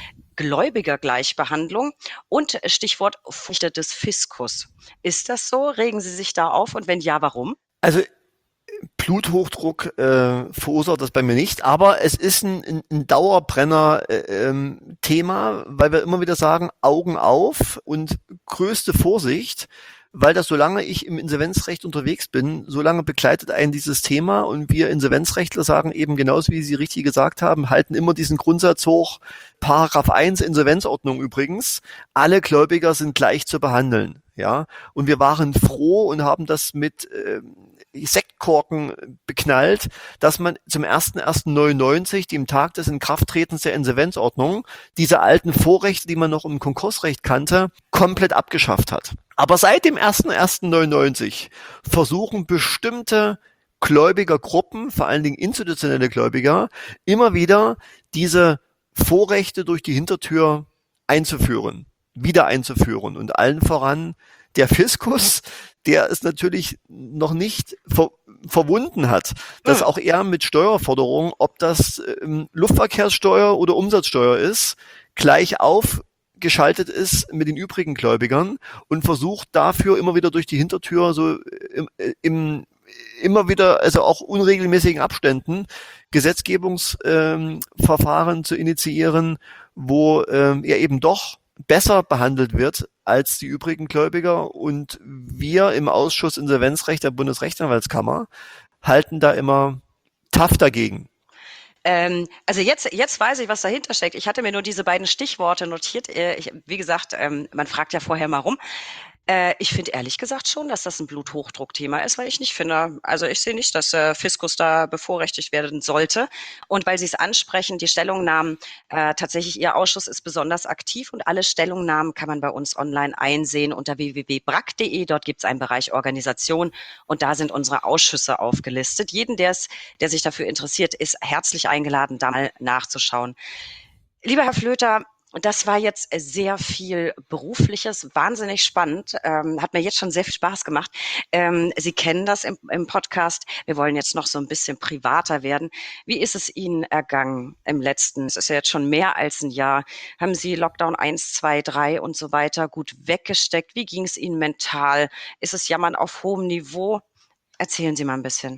Speaker 1: Gläubigergleichbehandlung und Stichwort Furcht des Fiskus. Ist das so? Regen Sie sich da auf und wenn ja, warum?
Speaker 2: Also Bluthochdruck äh, verursacht das bei mir nicht, aber es ist ein, ein, ein Dauerbrenner-Thema, äh, weil wir immer wieder sagen, Augen auf und größte Vorsicht, weil das, solange ich im Insolvenzrecht unterwegs bin, solange begleitet einen dieses Thema und wir Insolvenzrechtler sagen eben genauso, wie Sie richtig gesagt haben, halten immer diesen Grundsatz hoch, Paragraph eins Insolvenzordnung übrigens, alle Gläubiger sind gleich zu behandeln, ja, und wir waren froh und haben das mit äh, Sektkorken beknallt, dass man zum ersten ersten neunundneunzig, dem Tag des Inkrafttretens der Insolvenzordnung, diese alten Vorrechte, die man noch im Konkursrecht kannte, komplett abgeschafft hat. Aber seit dem ersten ersten neunundneunzig versuchen bestimmte Gläubigergruppen, vor allen Dingen institutionelle Gläubiger, immer wieder diese Vorrechte durch die Hintertür einzuführen, wieder einzuführen und allen voran der Fiskus, der es natürlich noch nicht ver verwunden hat, dass auch er mit Steuerforderungen, ob das ähm, Luftverkehrssteuer oder Umsatzsteuer ist, gleich aufgeschaltet ist mit den übrigen Gläubigern und versucht dafür immer wieder durch die Hintertür so im, im immer wieder, also auch unregelmäßigen Abständen, Gesetzgebungsverfahren ähm, zu initiieren, wo ähm, er eben doch besser behandelt wird als die übrigen Gläubiger, und wir im Ausschuss Insolvenzrecht der Bundesrechtsanwaltskammer halten da immer tough dagegen.
Speaker 1: Ähm, also jetzt, jetzt weiß ich, was dahinter steckt. Ich hatte mir nur diese beiden Stichworte notiert. Äh, Ich, wie gesagt, ähm, man fragt ja vorher mal rum. Äh, ich finde ehrlich gesagt schon, dass das ein Bluthochdruckthema ist, weil ich nicht finde, also ich sehe nicht, dass äh, Fiskus da bevorrechtigt werden sollte. Und weil Sie es ansprechen, die Stellungnahmen, äh, tatsächlich Ihr Ausschuss ist besonders aktiv und alle Stellungnahmen kann man bei uns online einsehen unter w w w punkt brack punkt de. Dort gibt es einen Bereich Organisation und da sind unsere Ausschüsse aufgelistet. Jeden, der es, der sich dafür interessiert, ist herzlich eingeladen, da mal nachzuschauen. Lieber Herr Flöter, das war jetzt sehr viel Berufliches, wahnsinnig spannend, ähm, hat mir jetzt schon sehr viel Spaß gemacht. Ähm, Sie kennen das im, im Podcast. Wir wollen jetzt noch so ein bisschen privater werden. Wie ist es Ihnen ergangen im letzten? Es ist ja jetzt schon mehr als ein Jahr. Haben Sie Lockdown eins, zwei, drei und so weiter gut weggesteckt? Wie ging es Ihnen mental? Ist es Jammern auf hohem Niveau? Erzählen Sie mal ein bisschen.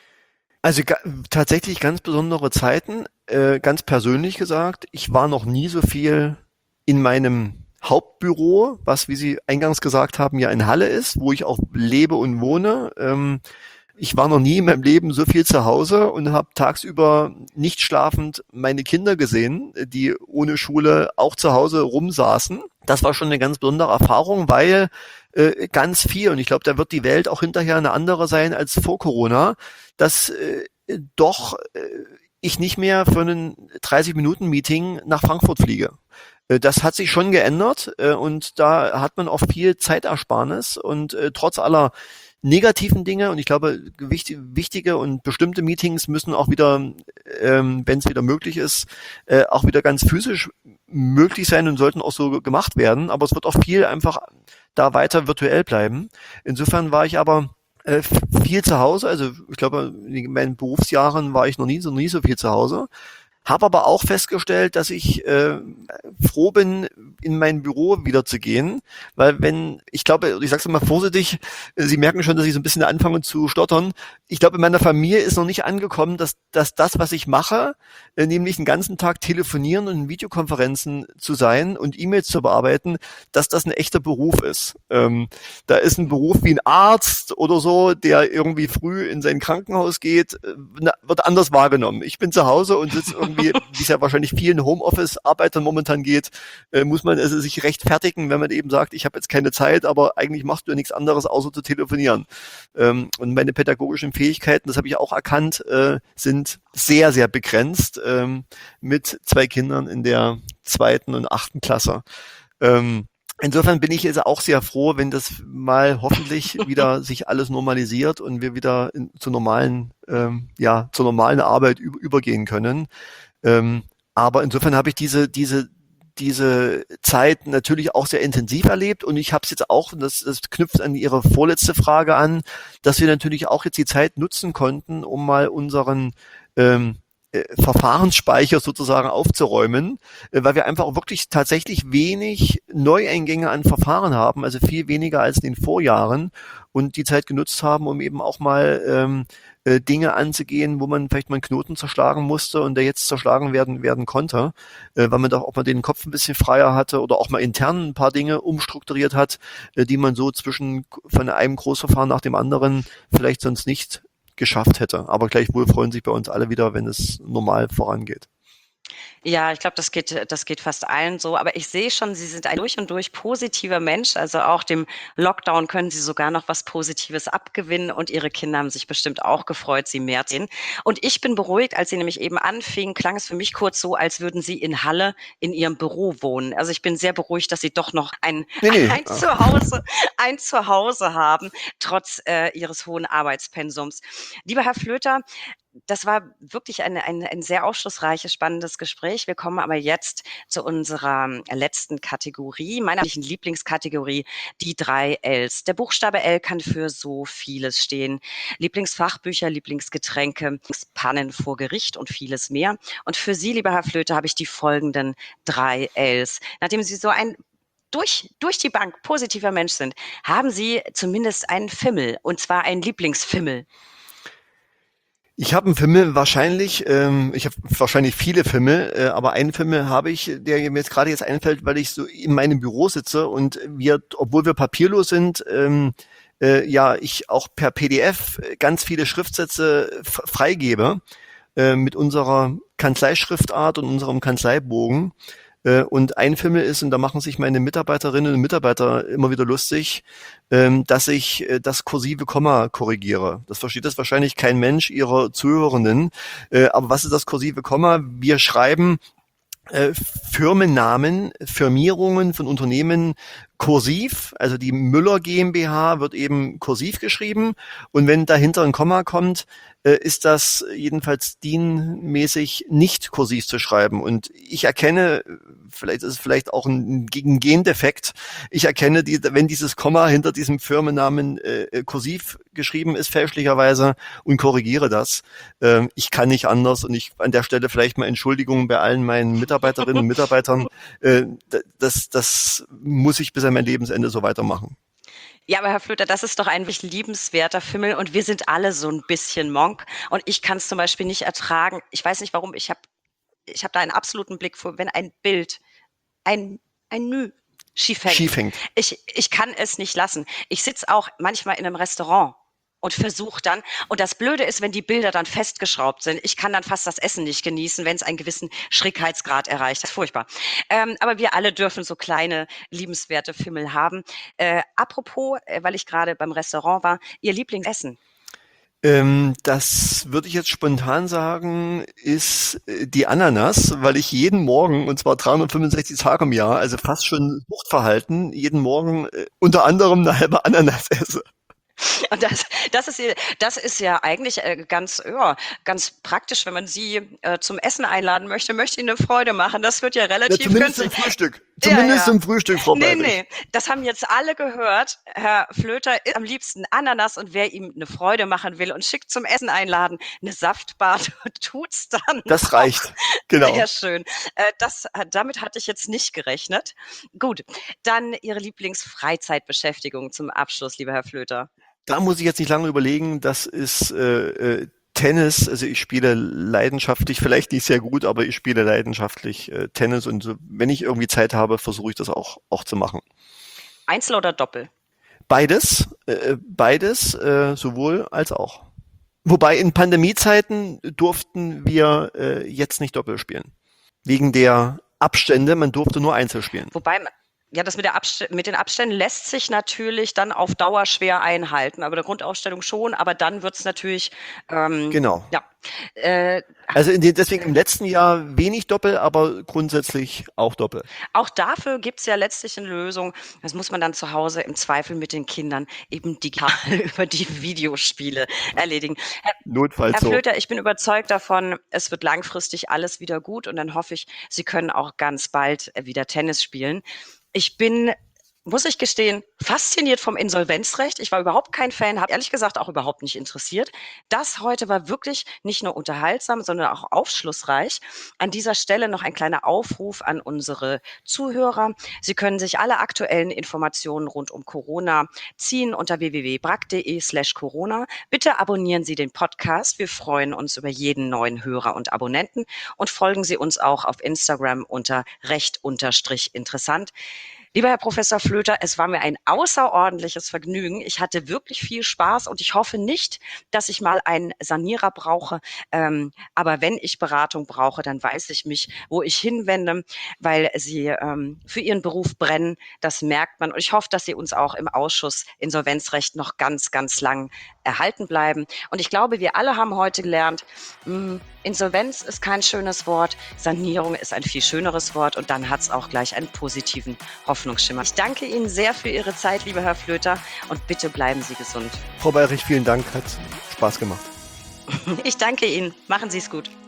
Speaker 2: Also ga tatsächlich ganz besondere Zeiten, äh, ganz persönlich gesagt. Ich war noch nie so viel in meinem Hauptbüro, was, wie Sie eingangs gesagt haben, ja in Halle ist, wo ich auch lebe und wohne. Ähm, ich war noch nie in meinem Leben so viel zu Hause und habe tagsüber nicht schlafend meine Kinder gesehen, die ohne Schule auch zu Hause rumsaßen. Das war schon eine ganz besondere Erfahrung, weil äh, ganz viel, und ich glaube, da wird die Welt auch hinterher eine andere sein als vor Corona, dass äh, doch äh, ich nicht mehr für einen dreißig-Minuten-Meeting nach Frankfurt fliege. Äh, das hat sich schon geändert äh, und da hat man auch viel Zeitersparnis und äh, trotz aller negativen Dinge, und ich glaube, wichtig, wichtige und bestimmte Meetings müssen auch wieder, ähm, wenn es wieder möglich ist, äh, auch wieder ganz physisch möglich sein und sollten auch so gemacht werden, aber es wird auch viel einfach da weiter virtuell bleiben. Insofern war ich aber äh, viel zu Hause, also ich glaube, in meinen Berufsjahren war ich noch nie so, nie so viel zu Hause. Habe aber auch festgestellt, dass ich äh, froh bin, in mein Büro wieder zu gehen, weil wenn, ich glaube, ich sage es mal vorsichtig, Sie merken schon, dass ich so ein bisschen anfange zu stottern. Ich glaube, in meiner Familie ist noch nicht angekommen, dass, dass das, was ich mache, äh, nämlich den ganzen Tag telefonieren und in Videokonferenzen zu sein und E-Mails zu bearbeiten, dass das ein echter Beruf ist. Ähm, da ist ein Beruf wie ein Arzt oder so, der irgendwie früh in sein Krankenhaus geht, äh, wird anders wahrgenommen. Ich bin zu Hause und sitze irgendwie, wie es ja wahrscheinlich vielen Homeoffice-Arbeitern momentan geht, äh, muss man also sich rechtfertigen, wenn man eben sagt, ich habe jetzt keine Zeit, aber eigentlich machst du ja nichts anderes, außer zu telefonieren. Ähm, und meine pädagogischen Fähigkeiten, das habe ich auch erkannt, äh, sind sehr, sehr begrenzt ähm, mit zwei Kindern in der zweiten und achten Klasse. Ähm, Insofern bin ich jetzt auch sehr froh, wenn das mal hoffentlich wieder sich alles normalisiert und wir wieder in, zu normalen, ähm, ja, zur normalen Arbeit über, übergehen können. Ähm, aber insofern habe ich diese, diese, diese Zeit natürlich auch sehr intensiv erlebt und ich habe es jetzt auch, und das, das knüpft an Ihre vorletzte Frage an, dass wir natürlich auch jetzt die Zeit nutzen konnten, um mal unseren ähm, äh, Verfahrensspeicher sozusagen aufzuräumen, äh, weil wir einfach auch wirklich tatsächlich wenig Neueingänge an Verfahren haben, also viel weniger als in den Vorjahren und die Zeit genutzt haben, um eben auch mal ähm, äh, Dinge anzugehen, wo man vielleicht mal einen Knoten zerschlagen musste und der jetzt zerschlagen werden werden konnte, äh, weil man doch auch mal den Kopf ein bisschen freier hatte oder auch mal intern ein paar Dinge umstrukturiert hat, äh, die man so zwischen von einem Großverfahren nach dem anderen vielleicht sonst nicht geschafft hätte. Aber gleichwohl freuen sich bei uns alle wieder, wenn es normal vorangeht.
Speaker 1: Ja, ich glaube, das geht, das geht fast allen so. Aber ich sehe schon, Sie sind ein durch und durch positiver Mensch. Also auch dem Lockdown können Sie sogar noch was Positives abgewinnen. Und Ihre Kinder haben sich bestimmt auch gefreut, Sie mehr zu sehen. Und ich bin beruhigt, als Sie nämlich eben anfingen, klang es für mich kurz so, als würden Sie in Halle in Ihrem Büro wohnen. Also ich bin sehr beruhigt, dass Sie doch noch ein,
Speaker 2: Nee, nee.
Speaker 1: ein Zuhause, ein Zuhause haben, trotz äh, Ihres hohen Arbeitspensums. Lieber Herr Flöter, das war wirklich ein, ein, ein sehr aufschlussreiches, spannendes Gespräch. Wir kommen aber jetzt zu unserer letzten Kategorie, meiner Lieblingskategorie, die drei Ls. Der Buchstabe L kann für so vieles stehen. Lieblingsfachbücher, Lieblingsgetränke, Pannen vor Gericht und vieles mehr. Und für Sie, lieber Herr Flöter, habe ich die folgenden drei Ls. Nachdem Sie so ein durch, durch die Bank positiver Mensch sind, haben Sie zumindest einen Fimmel, und zwar einen Lieblingsfimmel.
Speaker 2: Ich habe einen Fimmel wahrscheinlich, ähm, ich habe wahrscheinlich viele Fimmel, äh, aber einen Fimmel habe ich, der mir jetzt gerade jetzt einfällt, weil ich so in meinem Büro sitze und wir, obwohl wir papierlos sind, ähm, äh, ja, ich auch per P D F ganz viele Schriftsätze f- freigebe äh, mit unserer Kanzleischriftart und unserem Kanzleibogen. Äh, und ein Fimmel ist, und da machen sich meine Mitarbeiterinnen und Mitarbeiter immer wieder lustig, ähm, dass ich äh, das kursive Komma korrigiere. Das versteht das wahrscheinlich kein Mensch ihrer Zuhörenden. Äh, aber was ist das kursive Komma? Wir schreiben äh, Firmennamen, Firmierungen von Unternehmen kursiv, also die Müller GmbH wird eben kursiv geschrieben und wenn dahinter ein Komma kommt, äh, ist das jedenfalls D I N-mäßig nicht kursiv zu schreiben. Und ich erkenne, vielleicht ist es vielleicht auch ein, ein Gendefekt, ich erkenne, die, wenn dieses Komma hinter diesem Firmennamen äh, kursiv geschrieben ist, fälschlicherweise, und korrigiere das. Äh, ich kann nicht anders und ich an der Stelle vielleicht mal Entschuldigungen bei allen meinen Mitarbeiterinnen und Mitarbeitern. Äh, das, das muss ich bis an mein Lebensende so weitermachen.
Speaker 1: Ja, aber Herr Flöter, das ist doch ein wirklich liebenswerter Fimmel und wir sind alle so ein bisschen Monk und ich kann es zum Beispiel nicht ertragen. Ich weiß nicht warum, ich habe ich hab da einen absoluten Blick für, wenn ein Bild, ein, ein Müh schief hängt.
Speaker 2: Schief hängt.
Speaker 1: Ich, ich kann es nicht lassen. Ich sitze auch manchmal in einem Restaurant und versuche dann, und das Blöde ist, wenn die Bilder dann festgeschraubt sind, ich kann dann fast das Essen nicht genießen, wenn es einen gewissen Schrägheitsgrad erreicht. Das ist furchtbar. Ähm, aber wir alle dürfen so kleine, liebenswerte Fimmel haben. Äh, apropos, äh, weil ich gerade beim Restaurant war, Ihr Lieblingsessen?
Speaker 2: Ähm, das würde ich jetzt spontan sagen, ist äh, die Ananas, weil ich jeden Morgen, und zwar dreihundertfünfundsechzig Tage im Jahr, also fast schon Suchtverhalten, jeden Morgen äh, unter anderem eine halbe Ananas esse.
Speaker 1: Und das, das, ist, das ist ja eigentlich äh, ganz, ja, ganz praktisch, wenn man Sie äh, zum Essen einladen möchte, möchte Ihnen eine Freude machen. Das wird ja
Speaker 2: Ja,
Speaker 1: relativ
Speaker 2: zumindest im
Speaker 1: günstig.
Speaker 2: Frühstück.
Speaker 1: Ja,
Speaker 2: Zumindest
Speaker 1: ja.
Speaker 2: im Frühstück, Frau
Speaker 1: Nee,
Speaker 2: Beirich.
Speaker 1: nee, das haben jetzt alle gehört. Herr Flöter isst am liebsten Ananas und wer ihm eine Freude machen will und schickt zum Essen einladen, eine Saftbar tut's dann
Speaker 2: Das
Speaker 1: auch.
Speaker 2: reicht. Genau.
Speaker 1: Sehr schön. Äh, das, damit hatte ich jetzt nicht gerechnet. Gut, dann Ihre Lieblingsfreizeitbeschäftigung zum Abschluss, lieber Herr Flöter.
Speaker 2: Da muss ich jetzt nicht lange überlegen. Das ist äh, äh, Tennis. Also ich spiele leidenschaftlich, vielleicht nicht sehr gut, aber ich spiele leidenschaftlich äh, Tennis und so, wenn ich irgendwie Zeit habe, versuche ich das auch auch zu machen.
Speaker 1: Einzel oder Doppel?
Speaker 2: Beides, äh, beides, äh, sowohl als auch. Wobei in Pandemiezeiten durften wir äh, jetzt nicht Doppel spielen. Wegen der Abstände, man durfte nur Einzel spielen.
Speaker 1: Wobei, ja, das mit, der Abst- mit den Abständen lässt sich natürlich dann auf Dauer schwer einhalten, aber der Grundausstellung schon, aber dann wird's natürlich, ähm,
Speaker 2: Genau.
Speaker 1: ja, äh,
Speaker 2: Also in den, deswegen im letzten Jahr wenig Doppel, aber grundsätzlich auch Doppel.
Speaker 1: auch dafür gibt's ja letztlich eine Lösung. Das muss man dann zu Hause im Zweifel mit den Kindern eben digital über die Videospiele erledigen. Herr,
Speaker 2: Notfalls
Speaker 1: Herr
Speaker 2: so.
Speaker 1: Flöter, ich bin überzeugt davon, es wird langfristig alles wieder gut und dann hoffe ich, Sie können auch ganz bald äh, wieder Tennis spielen. Ich bin muss ich gestehen, fasziniert vom Insolvenzrecht. Ich war überhaupt kein Fan, habe ehrlich gesagt auch überhaupt nicht interessiert. Das heute war wirklich nicht nur unterhaltsam, sondern auch aufschlussreich. An dieser Stelle noch ein kleiner Aufruf an unsere Zuhörer. Sie können sich alle aktuellen Informationen rund um Corona ziehen unter w w w punkt brack punkt de slash Corona. Bitte abonnieren Sie den Podcast. Wir freuen uns über jeden neuen Hörer und Abonnenten und folgen Sie uns auch auf Instagram unter recht unterstrich interessant. Lieber Herr Professor Flöter, es war mir ein außerordentliches Vergnügen. Ich hatte wirklich viel Spaß und ich hoffe nicht, dass ich mal einen Sanierer brauche. Ähm, aber wenn ich Beratung brauche, dann weiß ich mich, wo ich hinwende, weil Sie ähm, für Ihren Beruf brennen. Das merkt man. Und ich hoffe, dass Sie uns auch im Ausschuss Insolvenzrecht noch ganz, ganz lang erhalten bleiben. Und ich glaube, wir alle haben heute gelernt, mh, Insolvenz ist kein schönes Wort, Sanierung ist ein viel schöneres Wort und dann hat es auch gleich einen positiven Hoffnungsschimmer. Ich danke Ihnen sehr für Ihre Zeit, lieber Herr Flöter, und bitte bleiben Sie gesund.
Speaker 2: Frau Bayrich, vielen Dank, hat Spaß gemacht.
Speaker 1: Ich danke Ihnen. Machen Sie es gut.